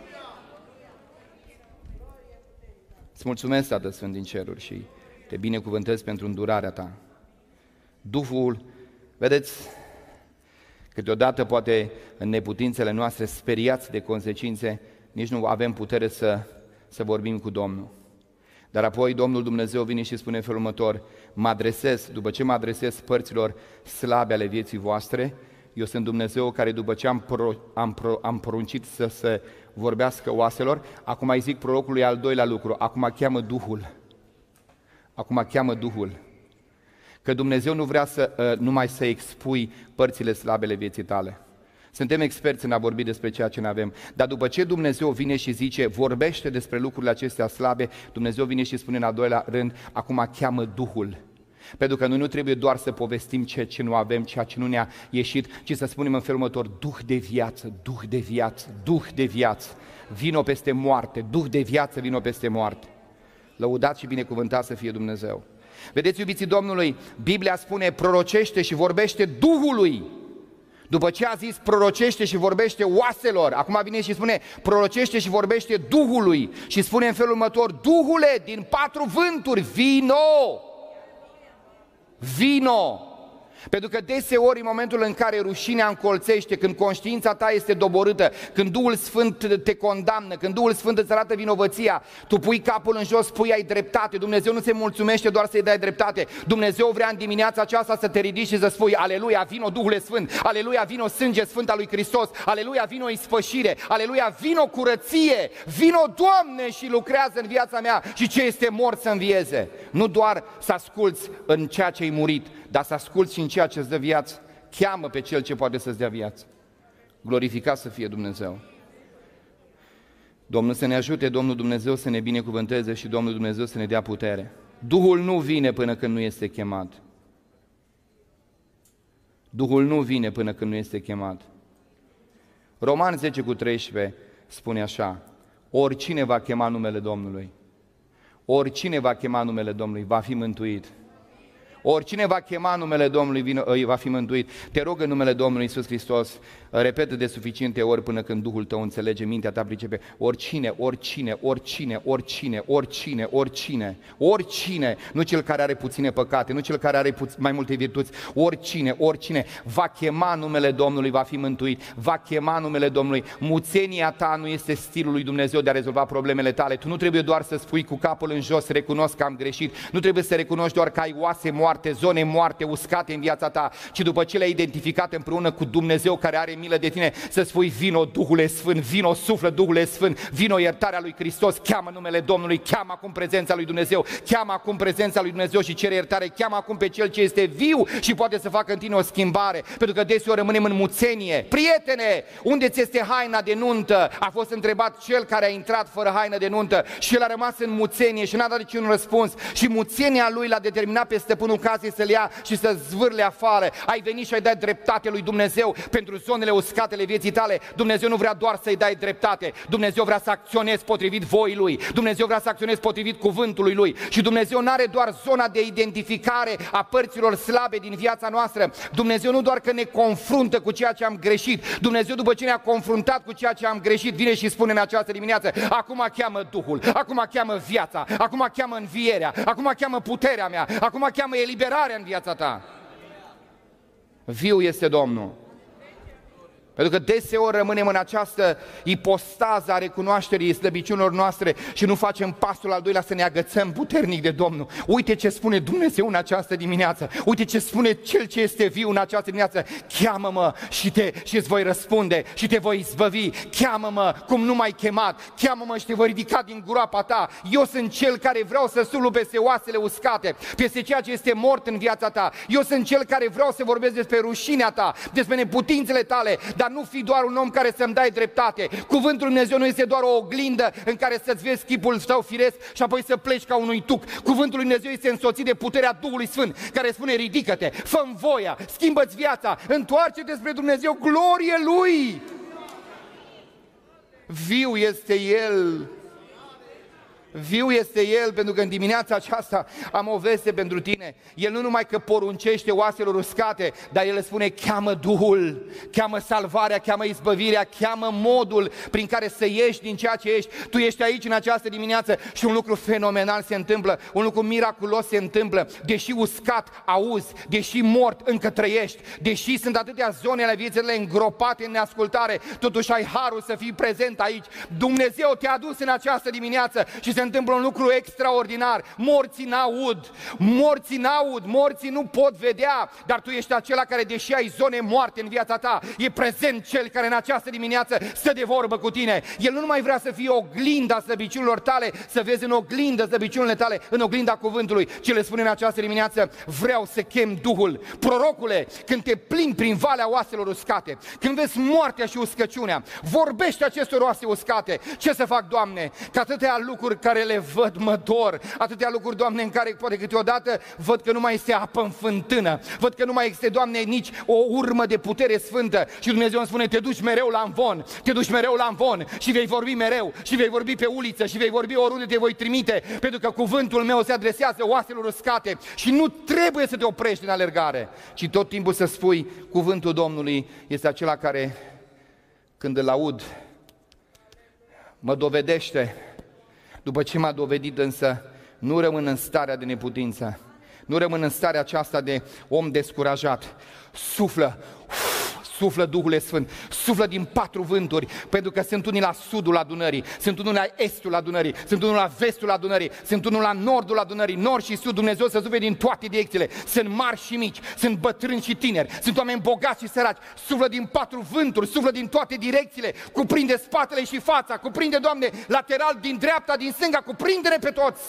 Îți mulțumesc, Tată Sfânt din ceruri, și te binecuvântez pentru îndurarea Ta. Duhul, vedeți, câteodată poate în neputințele noastre, speriați de consecințe, nici nu avem putere să vorbim cu Domnul. Dar apoi Domnul Dumnezeu vine și spune în felul următor: mă adresez, după ce mă adresez părților slabe ale vieții voastre, eu sunt Dumnezeu care după ce am poruncit să se vorbească oaselor, acum îi zic prorocului al doilea lucru: acum cheamă Duhul. Acum cheamă Duhul. Că Dumnezeu nu vrea numai să expui părțile slabe ale vieții tale. Suntem experți în a vorbi despre ceea ce ne avem, dar după ce Dumnezeu vine și zice, vorbește despre lucrurile acestea slabe, Dumnezeu vine și spune în al doilea rând: acum cheamă Duhul. Pentru că noi nu trebuie doar să povestim ceea ce nu avem, ceea ce nu ne-a ieșit, ci să spunem în felul următor: Duh de viață, Duh de viață, Duh de viață, vino peste moarte, Duh de viață, vino peste moarte. Lăudat și binecuvântat să fie Dumnezeu. Vedeți, iubiții Domnului, Biblia spune: prorocește și vorbește Duhului. După ce a zis prorocește și vorbește oaselor, acum vine și spune prorocește și vorbește Duhului și spune în felul următor: Duhule din patru vânturi, vino! Vino! Pentru că deseori în momentul în care rușinea încolțește, când conștiința ta este doborâtă, când Duhul Sfânt te condamnă, când Duhul Sfânt îți arată vinovăția, tu pui capul în jos, spui ai dreptate. Dumnezeu nu se mulțumește doar să-i dai dreptate. Dumnezeu vrea în dimineața aceasta să te ridici și să spui: aleluia, vino Duhule Sfânt, aleluia, vino sânge sfânt al lui Hristos, aleluia, vino ispășire, aleluia, vino curăție, vino Doamne și lucrează în viața mea și ce este mort să învieze. Nu doar să asculți în ceea ce ai murit, dar să asculți și în ceea ce îți dă viață. Cheamă pe Cel ce poate să-ți dea viață. Glorificat să fie Dumnezeu. Domnul să ne ajute, Domnul Dumnezeu să ne binecuvânteze și Domnul Dumnezeu să ne dea putere. Duhul nu vine până când nu este chemat. Duhul nu vine până când nu este chemat. Romani 10:13 spune așa: oricine va chema numele Domnului, oricine va chema numele Domnului va fi mântuit. Oricine va chema numele Domnului va fi mântuit. Te rog în numele Domnului Iisus Hristos, repetă de suficiente ori până când Duhul tău înțelege, mintea ta pricepe. Oricine, oricine, oricine, oricine, oricine, oricine, oricine, nu cel care are puține păcate, nu cel care are mai multe virtuți, oricine, oricine va chema numele Domnului va fi mântuit, va chema numele Domnului. Muțenia ta nu este stilul lui Dumnezeu de a rezolva problemele tale. Tu nu trebuie doar să spui cu capul în jos, recunosc că am greșit, nu trebuie să recunoști doar că ai oase moarte, zone moarte, uscate în viața ta, ci după ce le-ai identificat împreună cu Dumnezeu care are milă de tine, să spui: vino Duhule Sfânt, vino suflă Duhule Sfânt, vino iertarea lui Hristos, cheamă numele Domnului, cheamă acum prezența lui Dumnezeu, cheamă acum prezența lui Dumnezeu și cere iertare, cheamă acum pe Cel ce este viu și poate să facă în tine o schimbare, pentru că deseori rămânem în muțenie. Prietene, unde ți este haina de nuntă? A fost întrebat cel care a intrat fără haină de nuntă și el a rămas în muțenie și n-a dat niciun răspuns și muțenia lui l-a determinat pe stăpânul ocazie să le ia și să zvârle afară. Ai venit și ai dat dreptate lui Dumnezeu pentru zonele uscatele vieții tale. Dumnezeu nu vrea doar să-i dai dreptate, Dumnezeu vrea să acționezi potrivit voii Lui, Dumnezeu vrea să acționezi potrivit cuvântului Lui și Dumnezeu nu are doar zona de identificare a părților slabe din viața noastră. Dumnezeu nu doar că ne confruntă cu ceea ce am greșit, Dumnezeu după ce ne-a confruntat cu ceea ce am greșit, vine și spune în această dimineață: acum cheamă Duhul, acum cheamă viața, acum cheamă învierea, acum cheamă puterea mea, acum cheamă eliberarea în viața ta. Viu este Domnul. Pentru că deseori rămânem în această ipostază a recunoașterii slăbiciunilor noastre și nu facem pasul al doilea să ne agățăm puternic de Domnul. Uite ce spune Dumnezeu în această dimineață, uite ce spune Cel ce este viu în această dimineață: cheamă-mă și îți voi răspunde și te voi izbăvi, cheamă-mă cum nu m-ai chemat, cheamă-mă și te voi ridica din groapa ta. Eu sunt Cel care vreau să suflu peste oasele uscate, peste ceea ce este mort în viața ta. Eu sunt Cel care vreau să vorbesc despre rușinea ta, despre neputințele tale, dar nu fi doar un om care să-mi dai dreptate. Cuvântul Lui Dumnezeu nu este doar o oglindă în care să-ți vezi chipul tău firesc și apoi să pleci ca unui tuc. Cuvântul Lui Dumnezeu este însoțit de puterea Duhului Sfânt, care spune: ridică-te, fă-mi voia, schimbă-ți viața, întoarce-te spre Dumnezeu, glorie Lui! Viu este El. Viu este El, pentru că în dimineața aceasta am o veste pentru tine. El nu numai că poruncește oaselor uscate, dar El spune: cheamă Duhul, cheamă salvarea, cheamă izbăvirea, cheamă modul prin care să ieși din ceea ce ești. Tu ești aici în această dimineață și un lucru fenomenal se întâmplă, un lucru miraculos se întâmplă. Deși uscat auzi, deși mort încă trăiești, deși sunt atâtea zone ale vieții tale îngropate în neascultare, totuși ai harul să fii prezent aici. Dumnezeu te-a adus în această dimineață și se întâmplă un lucru extraordinar. Morții n-aud, morții nu pot vedea, dar tu ești acela care, deși ai zone moarte în viața ta, e prezent Cel care în această dimineață stă de vorbă cu tine. El nu numai vrea să fie oglinda slăbiciunilor tale, să vezi în oglindă slăbiciunile tale, în oglinda cuvântului, ce le spune în această dimineață: vreau să chem Duhul. Prorocule, când te plimbi prin valea oaselor uscate, când vezi moartea și uscăciunea, vorbește acestor oase uscate. Ce să fac, Doamne? Că atâtea lucruri care le văd mă dor, atâtea lucruri, Doamne, în care poate câteodată văd că nu mai este apă în fântână, văd că nu mai este, Doamne, nici o urmă de putere sfântă și Dumnezeu îmi spune: te duci mereu la amvon, te duci mereu la amvon și vei vorbi mereu și vei vorbi pe uliță și vei vorbi oriunde te voi trimite, pentru că cuvântul meu se adresează oaselor uscate și nu trebuie să te oprești în alergare, ci tot timpul să spui: cuvântul Domnului este acela care, când îl aud, mă dovedește. După ce m-a dovedit însă, nu rămân în starea de neputință, nu rămân în starea aceasta de om descurajat. Suflă Duhul Sfânt, suflă din 4 vânturi, pentru că sunt unii la sudul adunării, sunt unii la estul adunării, sunt unii la vestul adunării, sunt unii la nordul adunării, nord și sud. Dumnezeu să sufle din toate direcțiile, sunt mari și mici, sunt bătrâni și tineri, sunt oameni bogați și săraci. Suflă din 4 vânturi, suflă din toate direcțiile, cuprinde spatele și fața, cuprinde, Doamne, lateral, din dreapta, din stânga, cuprinde-ne pe toți.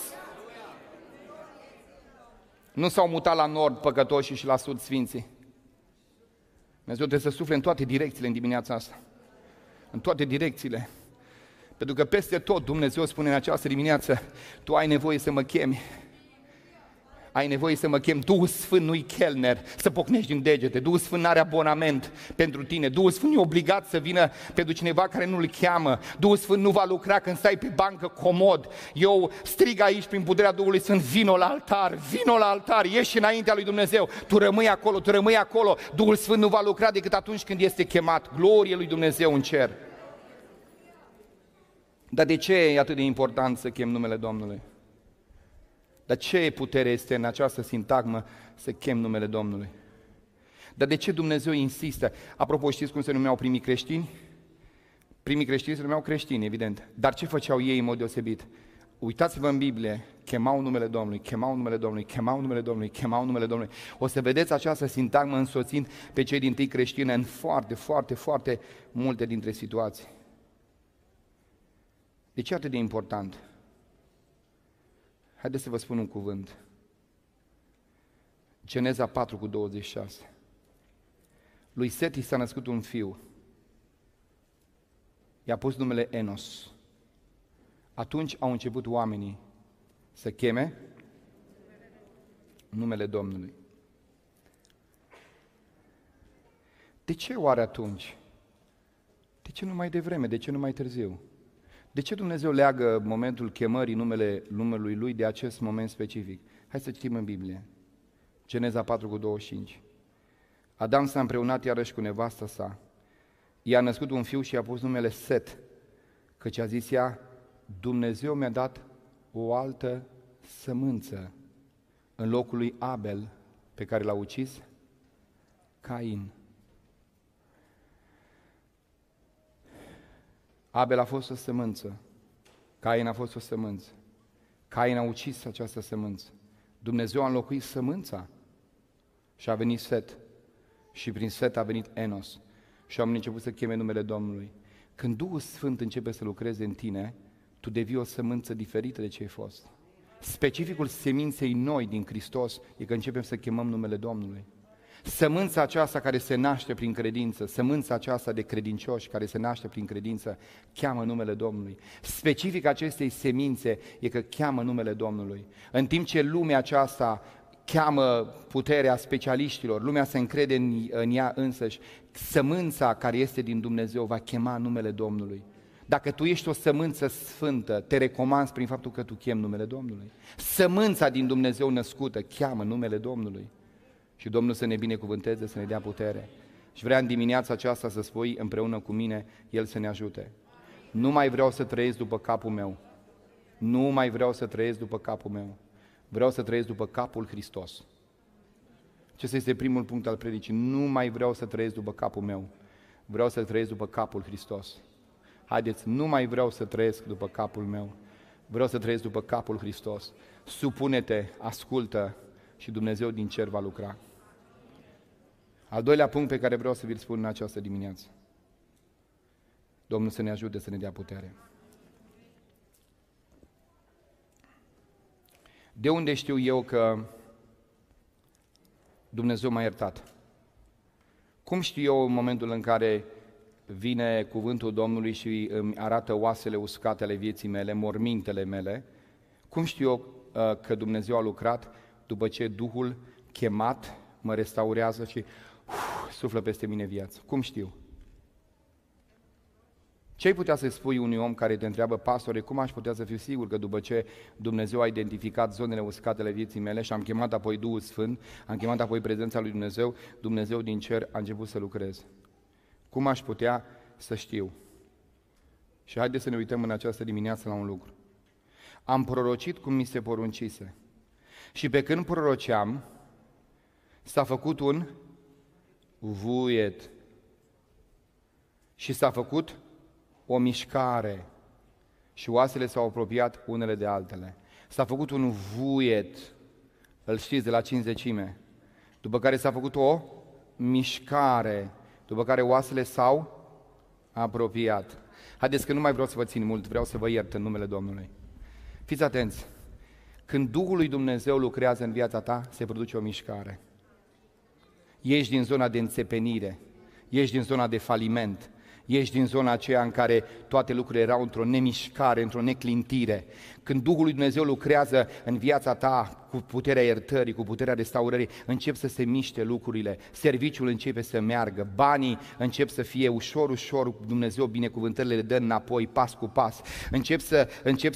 Nu s-au mutat la nord păcătoșii și la sud sfinții. Dumnezeu trebuie să sufle în toate direcțiile în dimineața asta. În toate direcțiile. Pentru că peste tot Dumnezeu spune în această dimineață: tu ai nevoie să mă chemi. Ai nevoie să mă chem. Duhul Sfânt nu-i chelner să pocnești din degete. Duhul Sfânt n-are abonament pentru tine. Duhul Sfânt nu e obligat să vină pentru cineva care nu-l cheamă. Duhul Sfânt nu va lucra când stai pe bancă comod. Eu strig aici prin puterea Duhului Sfânt: vino la altar, vino la altar, ieși înaintea lui Dumnezeu. Tu rămâi acolo. Duhul Sfânt nu va lucra decât atunci când este chemat. Glorie lui Dumnezeu în cer. Dar de ce e atât de important să chem numele Domnului? Dar ce putere este în această sintagmă să chem numele Domnului? Dar de ce Dumnezeu insistă? Apropo, știți cum se numeau primii creștini? Primii creștini se numeau creștini, evident. Dar ce făceau ei în mod deosebit? Uitați-vă în Biblie, chemau numele Domnului, chemau numele Domnului, chemau numele Domnului, chemau numele Domnului. O să vedeți această sintagmă însoțind pe cei dintâi creștini în foarte multe dintre situații. De ce atât de important? Haideți să vă spun un cuvânt. Geneza 4:26. Lui Seti s-a născut un fiu. I-a pus numele Enos. Atunci au început oamenii să cheme numele Domnului. De ce oare atunci? De ce nu mai devreme? De ce nu mai târziu? De ce Dumnezeu leagă momentul chemării numelui Lui de acest moment specific? Hai să citim în Biblie. Geneza 4:25. Adam s-a împreunat iarăși cu nevasta sa. I-a născut un fiu și i-a pus numele Set, căci a zis ea, Dumnezeu mi-a dat o altă sămânță în locul lui Abel, pe care l-a ucis Cain. Abel a fost o sămânță, Cain a fost o sămânță. Cain a ucis această sămânță. Dumnezeu a înlocuit sămânța și a venit Set. Și prin Set a venit Enos. Și oamenii început să cheme numele Domnului. Când Duhul Sfânt începe să lucreze în tine, tu devii o sămânță diferită de ce ai fost. Specificul seminței noi din Hristos e că începem să chemăm numele Domnului. Sămânța aceasta care se naște prin credință, sămânța aceasta de credincioși care se naște prin credință, cheamă numele Domnului. Specific acestei semințe e că cheamă numele Domnului. În timp ce lumea aceasta cheamă puterea specialiștilor, lumea se încrede în ea însăși, sămânța care este din Dumnezeu va chema numele Domnului. Dacă tu ești o sămânță sfântă, te recomanzi prin faptul că tu chemi numele Domnului. Sămânța din Dumnezeu născută cheamă numele Domnului. Și Domnul să ne binecuvânteze, să ne dea putere. Și vreau în dimineața aceasta să spui împreună cu mine, El să ne ajute. Nu mai vreau să trăiesc după capul meu. Nu mai vreau să trăiesc după capul meu. Vreau să trăiesc după capul Hristos. Acesta este primul punct al predicii. Nu mai vreau să trăiesc după capul meu. Vreau să trăiesc după capul Hristos. Haideți, nu mai vreau să trăiesc după capul meu. Vreau să trăiesc după capul Hristos. Supune-te, ascultă și Dumnezeu din cer va lucra. Al doilea punct pe care vreau să vi-l spun în această dimineață. Domnul să ne ajute să ne dea putere. De unde știu eu că Dumnezeu m-a iertat? Cum știu eu în momentul în care vine cuvântul Domnului și îmi arată oasele uscate ale vieții mele, mormintele mele? Cum știu eu că Dumnezeu a lucrat după ce Duhul chemat mă restaurează și suflă peste mine viață? Cum știu? Ce ai putea să spui unui om care te întreabă, pastore, cum aș putea să fiu sigur că după ce Dumnezeu a identificat zonele uscate ale vieții mele și am chemat apoi Duhul Sfânt, am chemat apoi prezența lui Dumnezeu, Dumnezeu din cer a început să lucreze? Cum aș putea să știu? Și haideți să ne uităm în această dimineață la un lucru. Am prorocit cum mi se poruncise. Și pe când proroceam, s-a făcut un vuiet și s-a făcut o mișcare și oasele s-au apropiat unele de altele. S-a făcut un vuiet, îl știți, de la cincizecime, după care s-a făcut o mișcare, după care oasele s-au apropiat. Haideți că nu mai vreau să vă țin mult, vreau să vă iert în numele Domnului. Fiți atenți, când Duhul lui Dumnezeu lucrează în viața ta, se produce o mișcare. Ești din zona de înțepenire, ești din zona de faliment, ești din zona aceea în care toate lucrurile erau într-o nemișcare, într-o neclintire. Când Duhul lui Dumnezeu lucrează în viața ta cu puterea iertării, cu puterea restaurării, încep să se miște lucrurile, serviciul începe să meargă, banii încep să fie ușor, ușor, Dumnezeu binecuvântările le dă înapoi, pas cu pas. Încep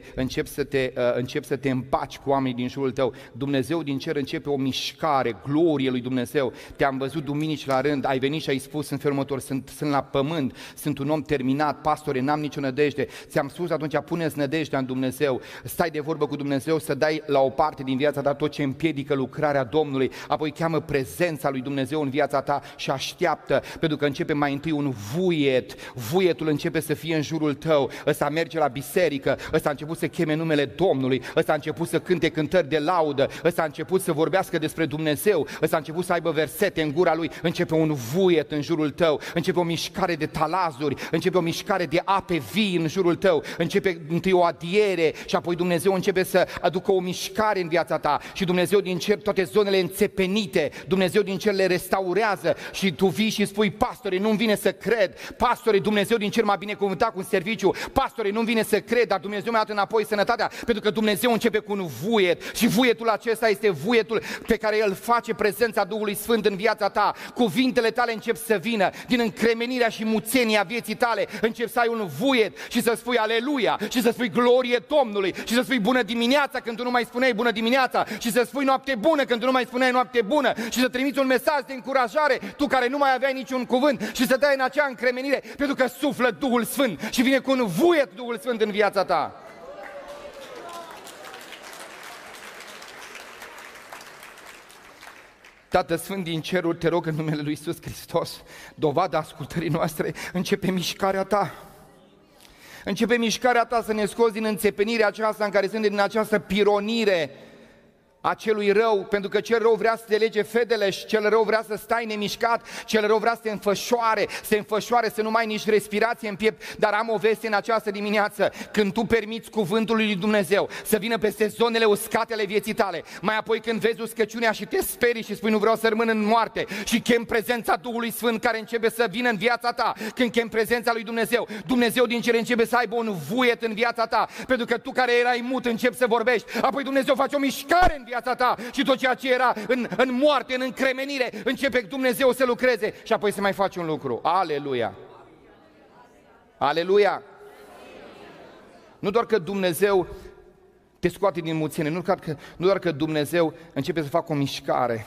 să te împaci cu oamenii din jurul tău. Dumnezeu din cer începe o mișcare, glorie lui Dumnezeu. Te-am văzut duminici la rând, ai venit și ai spus în felul următor, sunt la pământ, sunt un om terminat, pastore, n-am nicio nădejde. Ți-am spus atunci, pune-ți nădejdea în Dumnezeu, stai de vorbă cu Dumnezeu, să dai la o parte din viața ta tot ce împiedică lucrarea Domnului, apoi cheamă prezența lui Dumnezeu în viața ta și așteaptă, pentru că începe mai întâi un vuiet, vuietul începe să fie în jurul tău, ăsta merge la biserică, ăsta a început să cheme numele Domnului, ăsta a început să cânte cântări de laudă, ăsta a început să vorbească despre Dumnezeu, ăsta a început să aibă versete în gura lui, începe un vuiet în jurul tău, începe o mișcare de talazuri, începe o mișcare de ape vii în jurul tău, începe întâi o adiere durere și apoi Dumnezeu începe să aducă o mișcare în viața ta și Dumnezeu din cer toate zonele înțepenite, Dumnezeu din cer le restaurează și tu vii și spui: pastore, nu-mi vine să cred, pastore, Dumnezeu din cer m-a binecuvântat cu un serviciu, pastore, nu-mi vine să cred, dar Dumnezeu mi-a dat înapoi sănătatea, pentru că Dumnezeu începe cu un vuiet și vuietul acesta este vuietul pe care îl face prezența Duhului Sfânt în viața ta. Cuvintele tale încep să vină din încremenirea și muțenia vieții tale, încep să ai un vuiet și să spui aleluia și să spui glorie Domnului și să spui bună dimineața când tu nu mai spuneai bună dimineața și să spui noapte bună când tu nu mai spuneai noapte bună și să trimiți un mesaj de încurajare, tu care nu mai aveai niciun cuvânt, și să dai în acea încremenire, pentru că suflă Duhul Sfânt și vine cu un vuiet Duhul Sfânt în viața ta. Tată Sfânt din ceruri, te rog în numele Lui Iisus Hristos, dovada ascultării noastre, începe mișcarea ta. Începe mișcarea ta să ne scoți din înțepenirea aceasta în care suntem, din această pironire a celui rău, pentru că cel rău vrea să te lege fedele și cel rău vrea să stai nemișcat, cel rău vrea să te înfășoare, să nu mai ai nici respirație în piept. Dar am o veste în această dimineață: când tu permiți cuvântul lui Dumnezeu să vină peste zonele uscate ale vieții tale, mai apoi când vezi uscăciunea și te sperii și spui nu vreau să rămân în moarte, și chem prezența Duhului Sfânt care începe să vină în viața ta, când chem prezența lui Dumnezeu, Dumnezeu din cer începe să aibă un vuiet în viața ta, pentru că tu care erai mut începi să vorbești, apoi Dumnezeu face o mișcare în viața ta și tot ceea ce era în moarte, în încremenire, începe Dumnezeu să lucreze și apoi se mai face un lucru. Aleluia! Aleluia! Nu doar că Dumnezeu te scoate din muțenie, nu doar că Dumnezeu începe să facă o mișcare.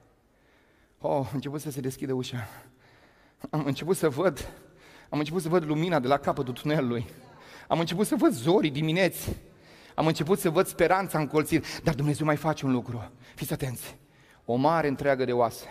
A început să se deschidă ușa. Am început să văd lumina de la capătul tunelului. Am început să văd zorii dimineți. Am început să văd speranța încolțit, dar Dumnezeu mai face un lucru. Fiți atenți! O mare întreagă de oase.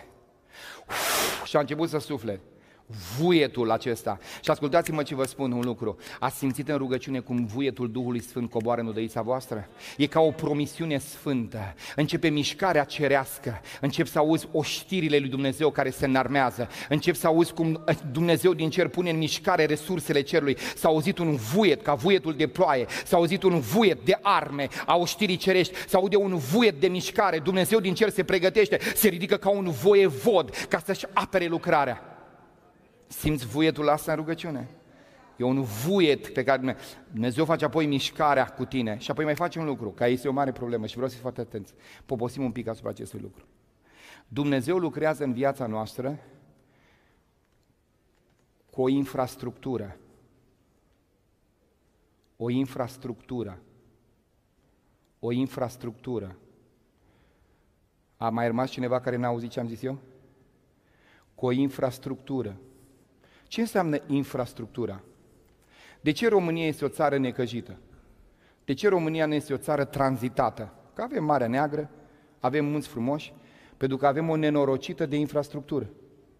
Și a început să sufle vuietul acesta. Și ascultați-mă ce vă spun un lucru. Ați simțit în rugăciune cum vuietul Duhului Sfânt coboară în odăița voastră? E ca o promisiune sfântă. Începe mișcarea cerească. Încep să auzi oștirile lui Dumnezeu care se înarmează. Încep să auzi cum Dumnezeu din cer pune în mișcare resursele cerului. S-a auzit un vuiet, ca vuietul de ploaie. S-a auzit un vuiet de arme a oștirii cerești. S-aude un vuiet de mișcare. Dumnezeu din cer se pregătește, se ridică ca un voievod ca să-și apere lucrarea. Simți vuietul ăsta în rugăciune? E un vuiet pe care Dumnezeu face apoi mișcarea cu tine și apoi mai face un lucru, că este o mare problemă și vreau să fiți foarte atenți. Poposim un pic asupra acestui lucru. Dumnezeu lucrează în viața noastră cu o infrastructură. O infrastructură. O infrastructură. A mai rămas cineva care n-a auzit ce am zis eu? Cu o infrastructură. Ce înseamnă infrastructura? De ce România este o țară necăjită? De ce România nu este o țară tranzitată? Că avem Marea Neagră, avem munți frumoși, pentru că avem o nenorocită de infrastructură.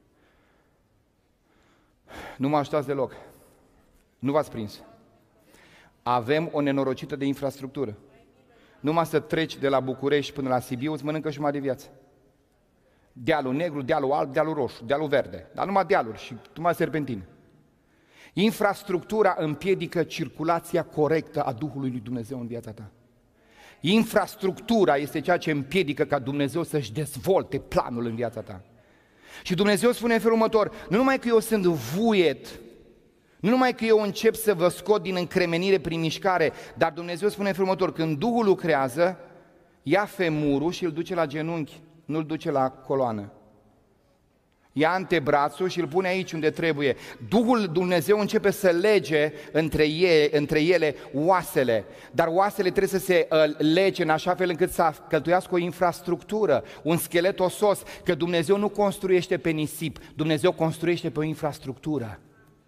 Nu mă ajutați deloc. Nu v-ați prins. Avem o nenorocită de infrastructură. Numai să treci de la București până la Sibiu, îți mănâncă jumătate de viață. Dealul negru, dealul alb, dealul roșu, dealul verde, dar numai dealuri și numai serpentine. Infrastructura împiedică circulația corectă a Duhului lui Dumnezeu în viața ta. Infrastructura este ceea ce împiedică ca Dumnezeu să-și dezvolte planul în viața ta. Și Dumnezeu spune în felul următor: nu numai că eu sunt vuiet, nu numai că eu încep să vă scot din încremenire prin mișcare, dar Dumnezeu spune în felul următor: când Duhul lucrează, ia femurul și îl duce la genunchi, nu-l duce la coloană. Ia antebrațul și îl pune aici unde trebuie. Duhul Dumnezeu începe să lege între ele oasele, dar oasele trebuie să se lege în așa fel încât să căltuiască o infrastructură, un schelet osos, că Dumnezeu nu construiește pe nisip, Dumnezeu construiește pe o infrastructură.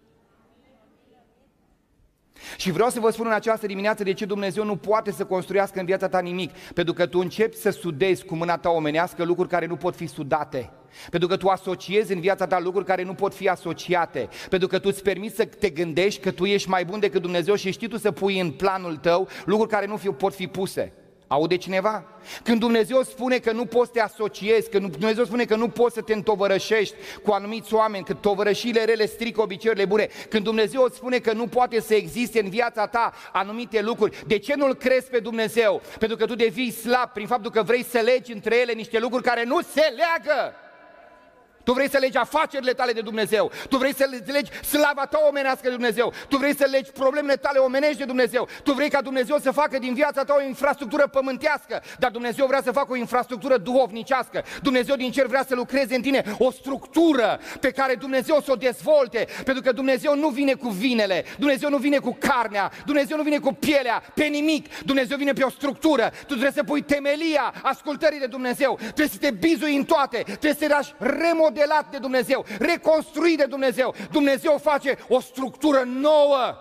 Și vreau să vă spun în această dimineață de ce Dumnezeu nu poate să construiască în viața ta nimic. Pentru că tu începi să sudezi cu mâna ta omenească lucruri care nu pot fi sudate. Pentru că tu asociezi în viața ta lucruri care nu pot fi asociate. Pentru că tu îți permiți să te gândești că tu ești mai bun decât Dumnezeu și știi tu să pui în planul tău lucruri care nu pot fi puse. Aude cineva? Când Dumnezeu spune că nu poți să te asociezi, când Dumnezeu spune că nu poți să te întovărășești cu anumiți oameni, că tovărășiile rele strică obiceiurile bune, când Dumnezeu îți spune că nu poate să existe în viața ta anumite lucruri, de ce nu-L crezi pe Dumnezeu? Pentru că tu devii slab prin faptul că vrei să legi între ele niște lucruri care nu se leagă. Tu vrei să legi afacerile tale de Dumnezeu, tu vrei să legi slava ta omenească de Dumnezeu, tu vrei să legi problemele tale omenești de Dumnezeu, tu vrei ca Dumnezeu să facă din viața ta o infrastructură pământească, dar Dumnezeu vrea să facă o infrastructură duhovnicească. Dumnezeu din cer vrea să lucreze în tine o structură pe care Dumnezeu să o dezvolte, pentru că Dumnezeu nu vine cu vinele, Dumnezeu nu vine cu carnea, Dumnezeu nu vine cu pielea, pe nimic, Dumnezeu vine pe o structură. Tu trebuie să pui temelia ascultării de Dumnezeu, trebuie să te bizui în toate, trebuie să te lași remodelat de Dumnezeu, reconstruit de Dumnezeu. Dumnezeu face o structură nouă.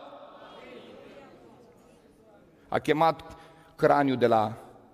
A chemat craniul de la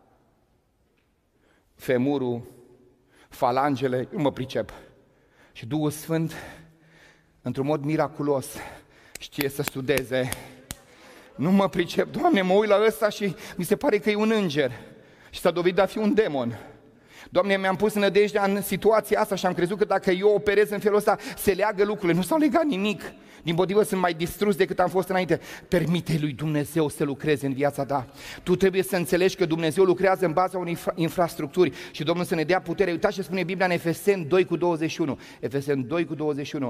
femurul, falangele, nu mă pricep. Și Duhul Sfânt, într-un mod miraculos, știe să studeze. Nu mă pricep, Doamne, mă uit la ăsta și mi se pare că e un înger. Și s-a dovedit a fi un demon. Doamne, mi-am pus nădejdea în situația asta și am crezut că dacă eu operez în felul ăsta, se leagă lucrurile. Nu s-au legat nimic. Dimpotrivă, sunt mai distrus decât am fost înainte. Permite lui Dumnezeu să lucreze în viața ta. Tu trebuie să înțelegi că Dumnezeu lucrează în baza unei infrastructuri și Domnul să ne dea putere. Uitați ce spune Biblia în Efeseni 2:21. Efeseni 2:21.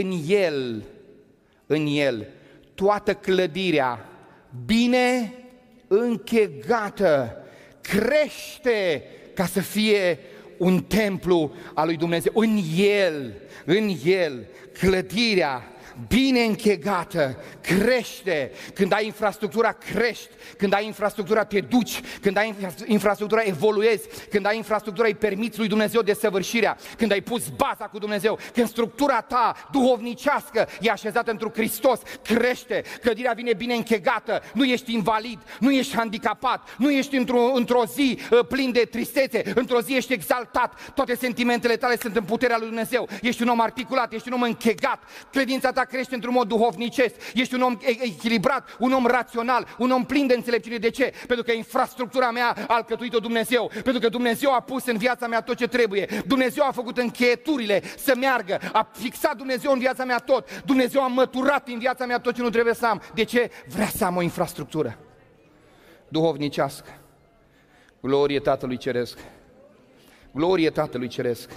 În el, toată clădirea bine închegată crește ca să fie un templu al lui Dumnezeu. În el, clădirea bine închegată crește. Când ai infrastructura, crești. Când ai infrastructura, te duci. Când ai infrastructura, evoluezi. Când ai infrastructura, îi permiți lui Dumnezeu desăvârșirea. Când ai pus baza cu Dumnezeu. Când structura ta duhovnicească e așezată într-un Hristos, crește. Clădirea vine bine închegată. Nu ești invalid, nu ești handicapat, nu ești într-o zi plin de tristețe. Într-o zi ești exaltat. Toate sentimentele tale sunt în puterea lui Dumnezeu. Ești un om articulat, ești un om închegat. Credința ta crește într-un mod duhovnicesc. Ești un om echilibrat, un om rațional, un om plin de înțelepciune. De ce? Pentru că infrastructura mea a alcătuit-o Dumnezeu. Pentru că Dumnezeu a pus în viața mea tot ce trebuie. Dumnezeu a făcut încheieturile să meargă. A fixat Dumnezeu în viața mea tot. Dumnezeu a măturat în viața mea tot ce nu trebuie să am. De ce? Vrea să am o infrastructură duhovnicească. Glorie Tatălui Ceresc. Glorie Tatălui Ceresc.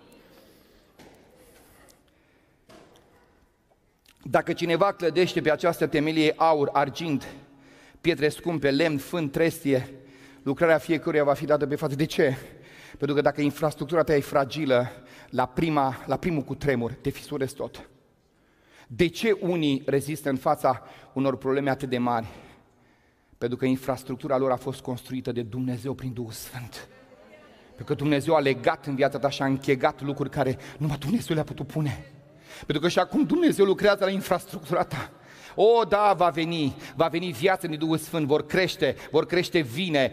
Dacă cineva clădește pe această temelie aur, argint, pietre scumpe, lemn, fân, trestie, lucrarea fiecăruia va fi dată pe față. De ce? Pentru că dacă infrastructura ta e fragilă, la primul cutremur te fisurezi tot. De ce unii rezistă în fața unor probleme atât de mari? Pentru că infrastructura lor a fost construită de Dumnezeu prin Duhul Sfânt. Pentru că Dumnezeu a legat în viața ta și a închegat lucruri care numai Dumnezeu le-a putut pune. Pentru că și acum Dumnezeu lucrează la infrastructura ta. O, da, va veni viață din Duhul Sfânt, vor crește vine,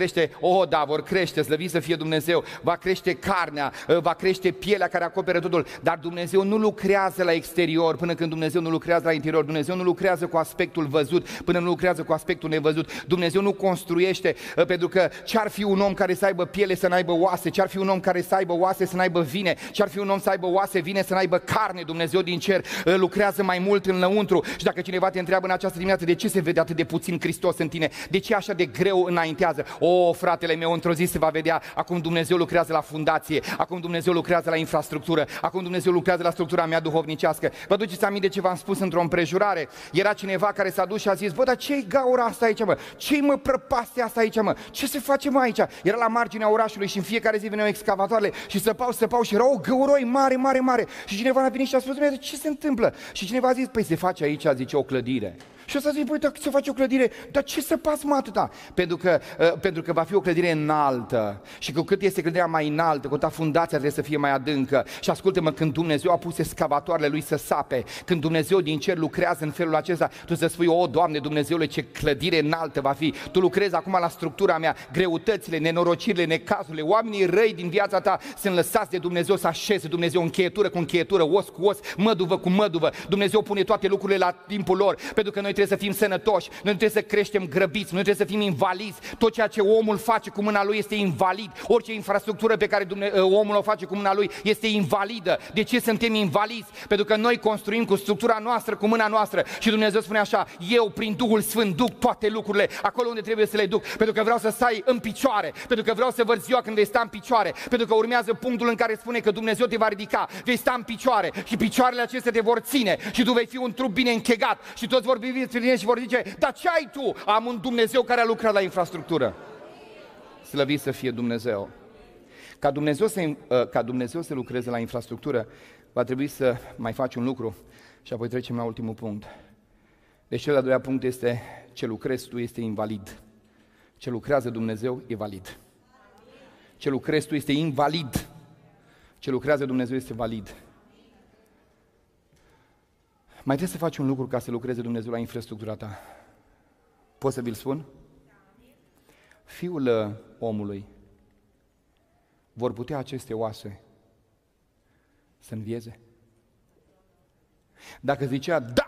vor crește, slăvit să fie Dumnezeu, va crește carnea, va crește pielea care acoperă totul, dar Dumnezeu nu lucrează la exterior până când Dumnezeu nu lucrează la interior. Dumnezeu nu lucrează cu aspectul văzut până nu lucrează cu aspectul nevăzut. Dumnezeu nu construiește, pentru că ce-ar fi un om care să aibă piele să n-aibă oase, ce-ar fi un om care să aibă oase să n-aibă vine, ce-ar fi un om să aibă oase, vine să n-aibă carne. Dumnezeu din cer lucrează mai mult înăuntru. Și dacă cineva te întreabă în această dimineață de ce se vede atât de puțin Hristos în tine, de ce așa de greu înaintează, o, fratele meu, într-o zi se va vedea, acum Dumnezeu lucrează la fundație, acum Dumnezeu lucrează la infrastructură, acum Dumnezeu lucrează la structura mea duhovnicească. Vă duceți aminte ce v-am spus într-o împrejurare? Era cineva care s-a dus și a zis, bă, dar ce-i gaura asta aici, mă? Ce-i, mă, prăpastia asta aici, mă? Ce se face, mă, aici? Era la marginea orașului și în fiecare zi veneau excavatoarele și săpau și era o găuroi mare. Și cineva a venit și a spus, ce se întâmplă? Și cineva a zis, păi se face aici, zice, o clădire. Și o să zic, păi, dacă se face o clădire, dar ce să pas, mă, atâta? Pentru că va fi o clădire înaltă și cu cât este clădirea mai înaltă, cu atâta fundația trebuie să fie mai adâncă. Și ascultă-mă, când Dumnezeu a pus excavatoarele lui să sape, când Dumnezeu din cer lucrează în felul acesta, tu să spui, o, Doamne, Dumnezeule, ce clădire înaltă va fi. Tu lucrezi acum la structura mea, greutățile, nenorocirile, necazurile, oamenii răi din viața ta sunt lăsați de Dumnezeu să așeze, Dumnezeu încheietură cu încheietură, os cu os, măduvă cu măduvă. Dumnezeu pune toate lucrurile la timpul lor, pentru că noi trebuie să fim sănătoși, noi nu trebuie să creștem grăbiți, noi trebuie să fim invalizi. Tot ceea ce omul face cu mâna lui este invalid. Orice infrastructură pe care omul o face cu mâna lui este invalidă. De ce suntem invalizi? Pentru că noi construim cu structura noastră, cu mâna noastră. Și Dumnezeu spune așa: eu prin Duhul Sfânt duc toate lucrurile acolo unde trebuie să le duc, pentru că vreau să stai în picioare, pentru că vreau să văd ziua când vei sta în picioare, pentru că urmează punctul în care spune că Dumnezeu te va ridica, vei sta în picioare și picioarele acestea te vor ține și tu vei fi un trup bine închegat și toți vor privi spre tine și vor zice: dar ce ai tu? Am un Dumnezeu care a lucrat la infrastructură. Slăvit să fie Dumnezeu. Ca Dumnezeu să lucreze la infrastructură, va trebui să mai faci un lucru și apoi trecem la ultimul punct. Deci cel de-al doilea punct este: ce lucrezi tu este invalid. Ce lucrează Dumnezeu e valid. Ce lucrezi tu este invalid. Ce lucrează Dumnezeu este valid. Mai trebuie să faci un lucru ca să lucreze Dumnezeu la infrastructura ta. Poți să vi-l spun? Fiul omului, vor putea aceste oase să învieze? Dacă zicea da,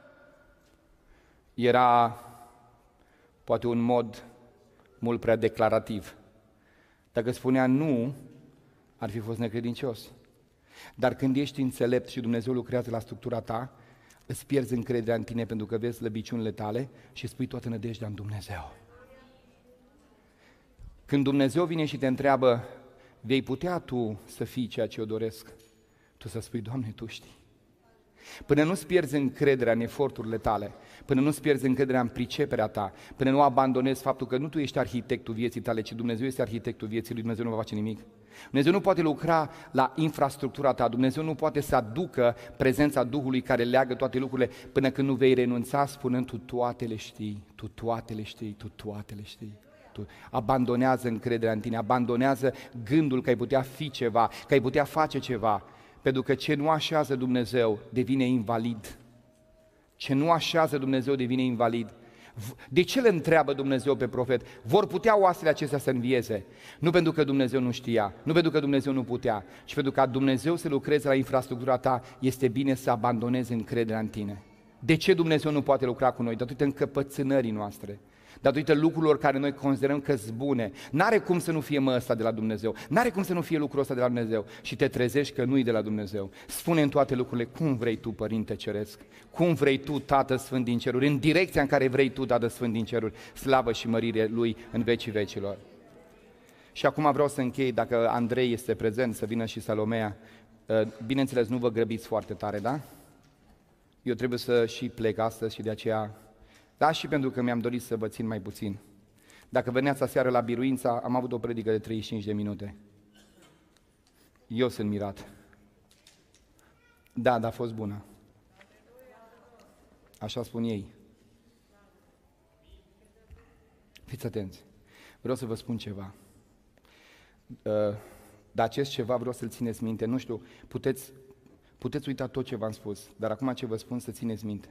era poate un mod mult prea declarativ. Dacă spunea nu, ar fi fost necredincios. Dar când ești înțelept și Dumnezeu lucrează la structura ta, îți pierzi încrederea în tine pentru că vezi slăbiciunile tale și spui toată nădejdea în Dumnezeu. Când Dumnezeu vine și te întreabă: vei putea tu să fii ceea ce eu doresc? Tu să spui: Doamne, Tu știi. Până nu-ți pierzi încrederea în eforturile tale, până nu-ți pierzi încrederea în priceperea ta, până nu abandonezi faptul că nu tu ești arhitectul vieții tale, ci Dumnezeu este arhitectul vieții lui, Dumnezeu nu va face nimic. Dumnezeu nu poate lucra la infrastructura ta, Dumnezeu nu poate să aducă prezența Duhului care leagă toate lucrurile până când nu vei renunța spunând: Tu toate le știi, Tu toate le știi, Tu toate le știi. Abandonează încrederea în tine, abandonează gândul că ai putea fi ceva, că ai putea face ceva, pentru că ce nu așează Dumnezeu devine invalid. Ce nu așează Dumnezeu devine invalid. De ce îl întreabă Dumnezeu pe profet? Vor putea oasele acestea să învieze? Nu pentru că Dumnezeu nu știa, nu pentru că Dumnezeu nu putea, ci pentru că Dumnezeu să lucreze la infrastructura ta, este bine să abandonezi încrederea în tine. De ce Dumnezeu nu poate lucra cu noi? Datorită încăpățânării noastre, datorită lucrurilor care noi considerăm că sunt bune. N-are cum să nu fie ăsta de la Dumnezeu, n-are cum să nu fie lucrul ăsta de la Dumnezeu și te trezești că nu-i de la Dumnezeu. Spune în toate lucrurile: cum vrei tu, Părinte Ceresc, cum vrei tu, Tată Sfânt din ceruri, în direcția în care vrei tu, Tată Sfânt din ceruri, slavă și mărire Lui în vecii vecilor. Și acum vreau să închei, dacă Andrei este prezent, să vină și Salomea. Bineînțeles, nu vă grăbiți foarte tare, da? Eu trebuie să și plec astăzi și de aceea, da, și pentru că mi-am dorit să vă țin mai puțin. Dacă veneați aseară la Biruința, am avut o predică de 35 de minute. Eu sunt mirat. Da, dar a fost bună. Așa spun ei. Fiți atenți. Vreau să vă spun ceva. Dar acest ceva vreau să-l țineți minte. Nu știu, puteți uita tot ce v-am spus, dar acum ce vă spun să țineți minte.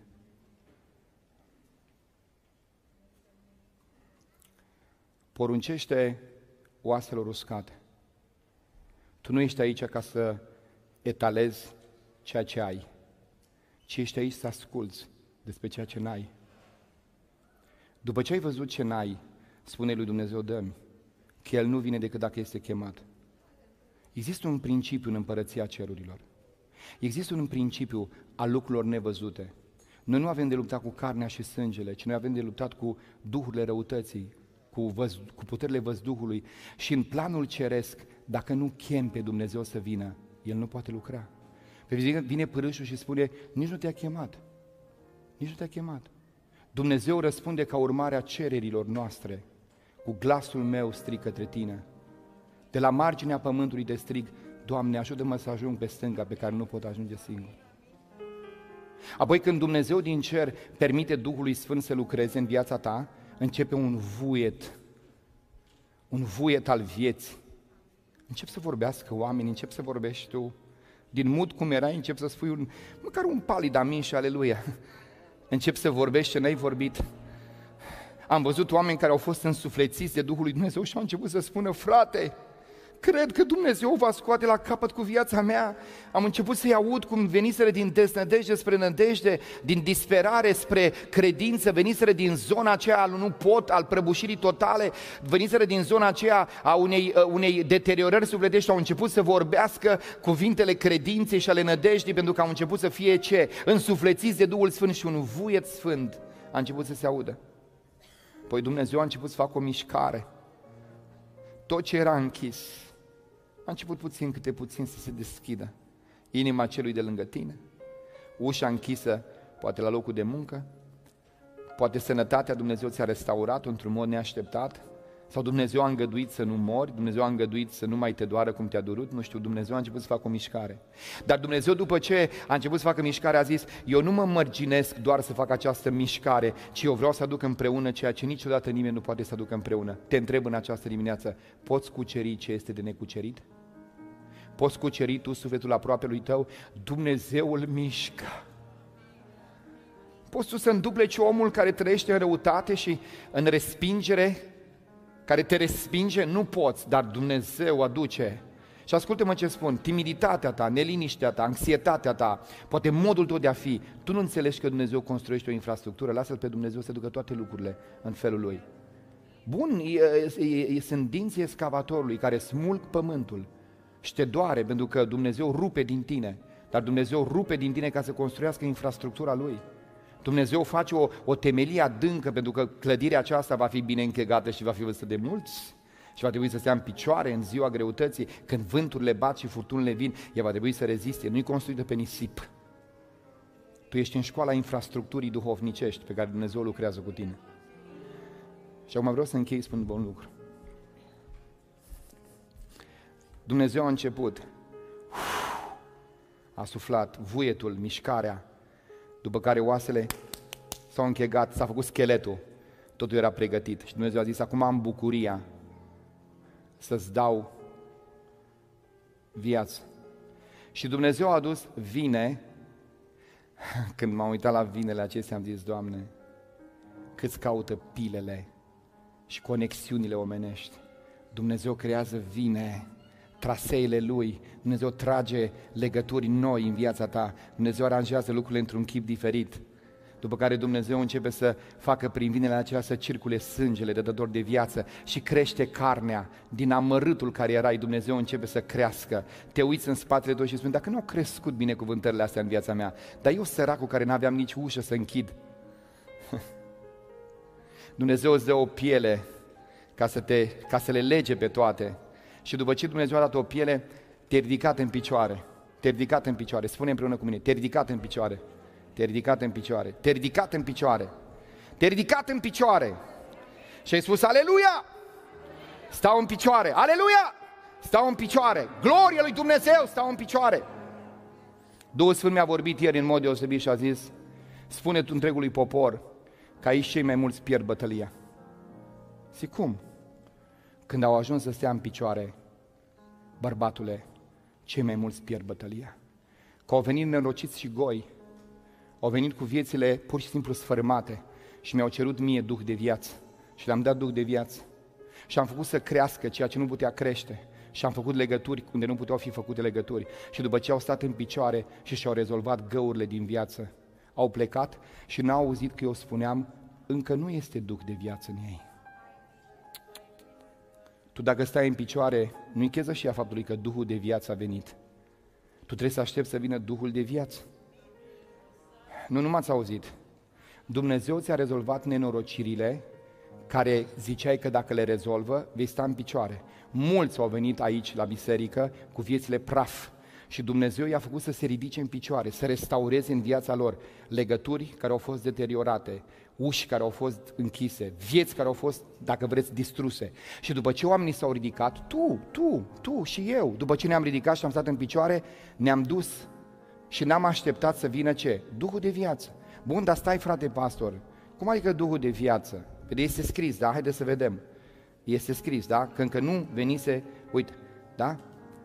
Poruncește oaselor uscate. Tu nu ești aici ca să etalezi ceea ce ai, ci ești aici să asculți despre ceea ce n-ai. După ce ai văzut ce n-ai, spune lui Dumnezeu: dă-mi, că El nu vine decât dacă este chemat. Există un principiu în împărăția cerurilor. Există un principiu al lucrurilor nevăzute. Noi nu avem de luptat cu carnea și sângele, ci noi avem de luptat cu duhurile răutății, cu puterile văzduhului. Și în planul ceresc, dacă nu chem pe Dumnezeu să vină, El nu poate lucra. Vine părâșul și spune: nici nu te-a chemat. Nici nu te-a chemat. Dumnezeu răspunde ca urmare a cererilor noastre: cu glasul meu strig către tine. De la marginea pământului te strig: Doamne, ajută-mă să ajung pe stânga pe care nu pot ajunge singur. Apoi când Dumnezeu din cer permite Duhului Sfânt să lucreze în viața ta, începe un vuiet al vieții. Încep să vorbească oamenii, încep să vorbești tu. Din mut cum erai, încep să spui măcar un palid amin și aleluia. Încep să vorbești ce n-ai vorbit. Am văzut oameni care au fost însuflețiți de Duhul lui Dumnezeu și au început să spună: frate, cred că Dumnezeu va scoate la capăt cu viața mea. Am început să-i aud cum veniseră din deznădejde spre nădejde, din disperare spre credință, veniseră din zona aceea al nu pot, al prăbușirii totale, veniseră din zona aceea a unei deteriorări sufletești, au început să vorbească cuvintele credinței și ale nădejdii, pentru că au început să fie ce? Însuflețiți de Duhul Sfânt și un vuiet sfânt a început să se audă. Păi Dumnezeu a început să facă o mișcare. Tot ce era închis a început puțin câte puțin să se deschidă. Inima celui de lângă tine, ușa închisă, poate la locul de muncă, poate sănătatea Dumnezeu ți-a restaurat într-un mod neașteptat, sau Dumnezeu a îngăduit să nu mori, Dumnezeu a îngăduit să nu mai te doară cum te-a durut, nu știu, Dumnezeu a început să facă o mișcare. Dar Dumnezeu, după ce a început să facă mișcare, a zis: eu nu mă mărginesc doar să fac această mișcare, ci eu vreau să aduc împreună ceea ce niciodată nimeni nu poate să aducă împreună. Te întreb în această dimineață, poți cuceri ce este de necucerit? Poți cuceri tu sufletul aproapelui tău? Dumnezeu îl mișcă. Poți tu să îndupleci omul care trăiește în răutate și în respingere, care te respinge? Nu poți, dar Dumnezeu aduce. Și ascultă-mă ce spun, timiditatea ta, neliniștea ta, anxietatea ta, poate modul tău de a fi, tu nu înțelegi că Dumnezeu construiește o infrastructură, lasă-L pe Dumnezeu să ducă toate lucrurile în felul Lui. Bun, sunt dinții excavatorului care smulg pământul și te doare pentru că Dumnezeu rupe din tine, dar Dumnezeu rupe din tine ca să construiască infrastructura Lui. Dumnezeu face o temelie adâncă pentru că clădirea aceasta va fi bine închegată și va fi văzută de mulți și va trebui să stea în picioare în ziua greutății, când vânturile bat și furtunile vin, ea va trebui să reziste, nu-i construită pe nisip. Tu ești în școala infrastructurii duhovnicești pe care Dumnezeu lucrează cu tine. Și acum vreau să închei spunând un lucru. Dumnezeu a început, a suflat vuietul, mișcarea, după care oasele s-au închegat, s-a făcut scheletul, totul era pregătit. Și Dumnezeu a zis: acum am bucuria să-ți dau viață. Și Dumnezeu a adus vine. Când m-am uitat la vinele acestea, am zis: Doamne, câți caută pilele și conexiunile omenești. Dumnezeu creează vine, traseele Lui, Dumnezeu trage legături noi în viața ta, Dumnezeu aranjează lucrurile într-un chip diferit, după care Dumnezeu începe să facă prin vinele acelea să circule sângele dătător de viață și crește carnea din amărâtul care erai, Dumnezeu începe să crească. Te uiți în spatele tău și spui: dacă nu au crescut binecuvântările astea în viața mea, dar eu săracul care n-aveam nici ușă să închid. Dumnezeu îți dă o piele ca să le lege pe toate. Și după ce Dumnezeu a dat o piele, te-ai ridicat în picioare. Te-ai ridicat în picioare. Spune împreună cu mine: te-ai ridicat în picioare. Te-ai ridicat în picioare. Te-ai ridicat în picioare. Te-ai ridicat în picioare. Și ai spus: aleluia! Stau în picioare. Aleluia! Stau în picioare. Gloria lui Dumnezeu, stau în picioare. Duhul Sfânt mi-a vorbit ieri în mod deosebit și a zis: spune tu întregului popor că aici cei mai mulți pierd bătălia. Zic: cum? Când au ajuns să stea în picioare, bărbatule, cei mai mulți pierd bătălia. Că au venit nerociți și goi, au venit cu viețile pur și simplu sfărâmate și mi-au cerut mie duh de viață și le-am dat duh de viață și am făcut să crească ceea ce nu putea crește și am făcut legături unde nu puteau fi făcute legături și după ce au stat în picioare și și-au rezolvat găurile din viață, au plecat și n-au auzit că eu spuneam: încă nu este duh de viață în ei. Tu dacă stai în picioare, nu-i cheză și a faptului că Duhul de viață a venit. Tu trebuie să aștepți să vină Duhul de viață. Nu m-ați auzit. Dumnezeu ți-a rezolvat nenorocirile care ziceai că dacă le rezolvă, vei sta în picioare. Mulți au venit aici la biserică cu viețile praf și Dumnezeu i-a făcut să se ridice în picioare, să restaureze în viața lor legături care au fost deteriorate, uși care au fost închise, vieți care au fost, dacă vreți, distruse. Și după ce oamenii s-au ridicat, tu și eu, după ce ne-am ridicat și am stat în picioare, ne-am dus și n-am așteptat să vină ce? Duhul de viață. Bun, dar stai, frate pastor, cum adică Duhul de viață? Păi este scris, da? Haideți să vedem. Este scris, da? Că încă nu venise, uite, da?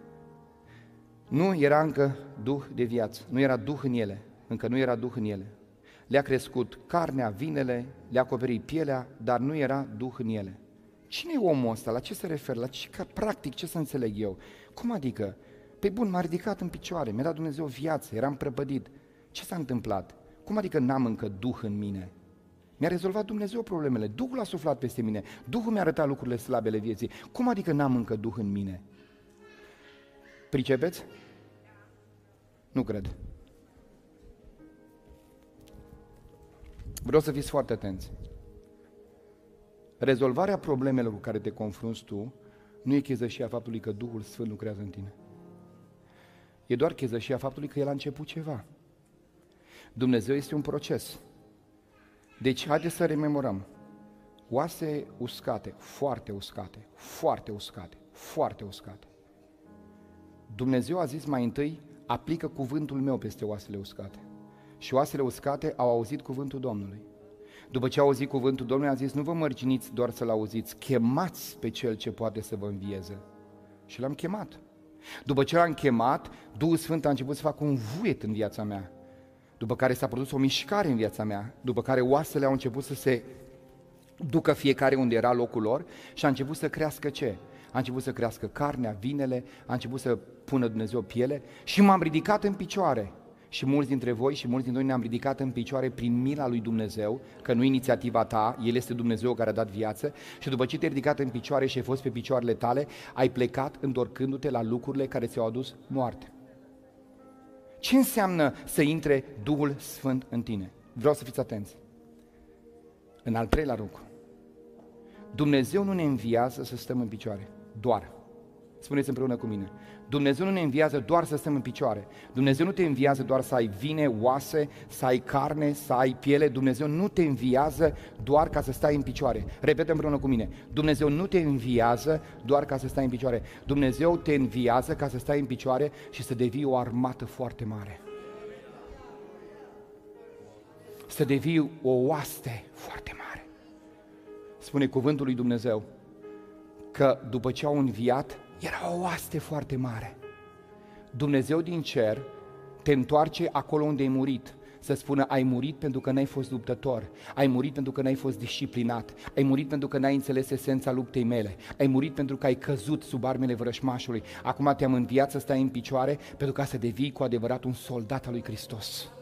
Nu era încă Duh de viață, nu era Duh în ele, încă nu era Duh în ele. Le-a crescut carnea, vinele, le-a acoperit pielea, dar nu era Duh în ele. Cine e omul ăsta? La ce se referă? Practic, ce să înțeleg eu? Cum adică? Păi bun, m-a ridicat în picioare, mi-a dat Dumnezeu viață, eram prăpădit. Ce s-a întâmplat? Cum adică n-am încă Duh în mine? Mi-a rezolvat Dumnezeu problemele, Duhul a suflat peste mine, Duhul mi-a arătat lucrurile slabe ale vieții. Cum adică n-am încă Duh în mine? Pricepeți? Nu cred. Vreau să fiți foarte atenți. Rezolvarea problemelor cu care te confrunți tu nu e chezășia faptului că Duhul Sfânt lucrează în tine. E doar chezășia faptului că El a început ceva. Dumnezeu este un proces. Deci haideți să rememorăm. Oase uscate, foarte uscate, foarte uscate, foarte uscate. Dumnezeu a zis mai întâi, aplică cuvântul meu peste oasele uscate. Și oasele uscate au auzit cuvântul Domnului. După ce au auzit cuvântul Domnului, a zis, nu vă mărginiți doar să-L auziți, chemați pe Cel ce poate să vă învieze. Și L-am chemat. După ce L-am chemat, Duhul Sfânt a început să facă un vuiet în viața mea. După care s-a produs o mișcare în viața mea, după care oasele au început să se ducă fiecare unde era locul lor și a început să crească ce? A început să crească carnea, vinele, a început să pună Dumnezeu piele și m-am ridicat în picioare. Și mulți dintre voi și mulți dintre noi ne-am ridicat în picioare prin mila lui Dumnezeu, că nu inițiativa ta, El este Dumnezeu care a dat viață, și după ce te-ai ridicat în picioare și ai fost pe picioarele tale, ai plecat întorcându-te la lucrurile care ți-au adus moarte. Ce înseamnă să intre Duhul Sfânt în tine? Vreau să fiți atenți. În al treilea lucru, Dumnezeu nu ne înviază să stăm în picioare, doar. Spuneți împreună cu mine. Dumnezeu nu ne înviază doar să stăm în picioare. Dumnezeu nu te înviază doar să ai vine, oase, să ai carne, să ai piele. Dumnezeu nu te înviază doar ca să stai în picioare. Repetă împreună cu mine. Dumnezeu nu te înviază doar ca să stai în picioare. Dumnezeu te înviază ca să stai în picioare și să devii o armată foarte mare. Să devii o oaste foarte mare. Spune cuvântul lui Dumnezeu că după ce au înviat, era o oaste foarte mare. Dumnezeu din cer te întoarce acolo unde ai murit, să spună, ai murit pentru că n-ai fost luptător, ai murit pentru că n-ai fost disciplinat, ai murit pentru că n-ai înțeles esența luptei mele, ai murit pentru că ai căzut sub armele vrășmașului, acum te-am înviat să stai în picioare pentru ca să devii cu adevărat un soldat al lui Hristos.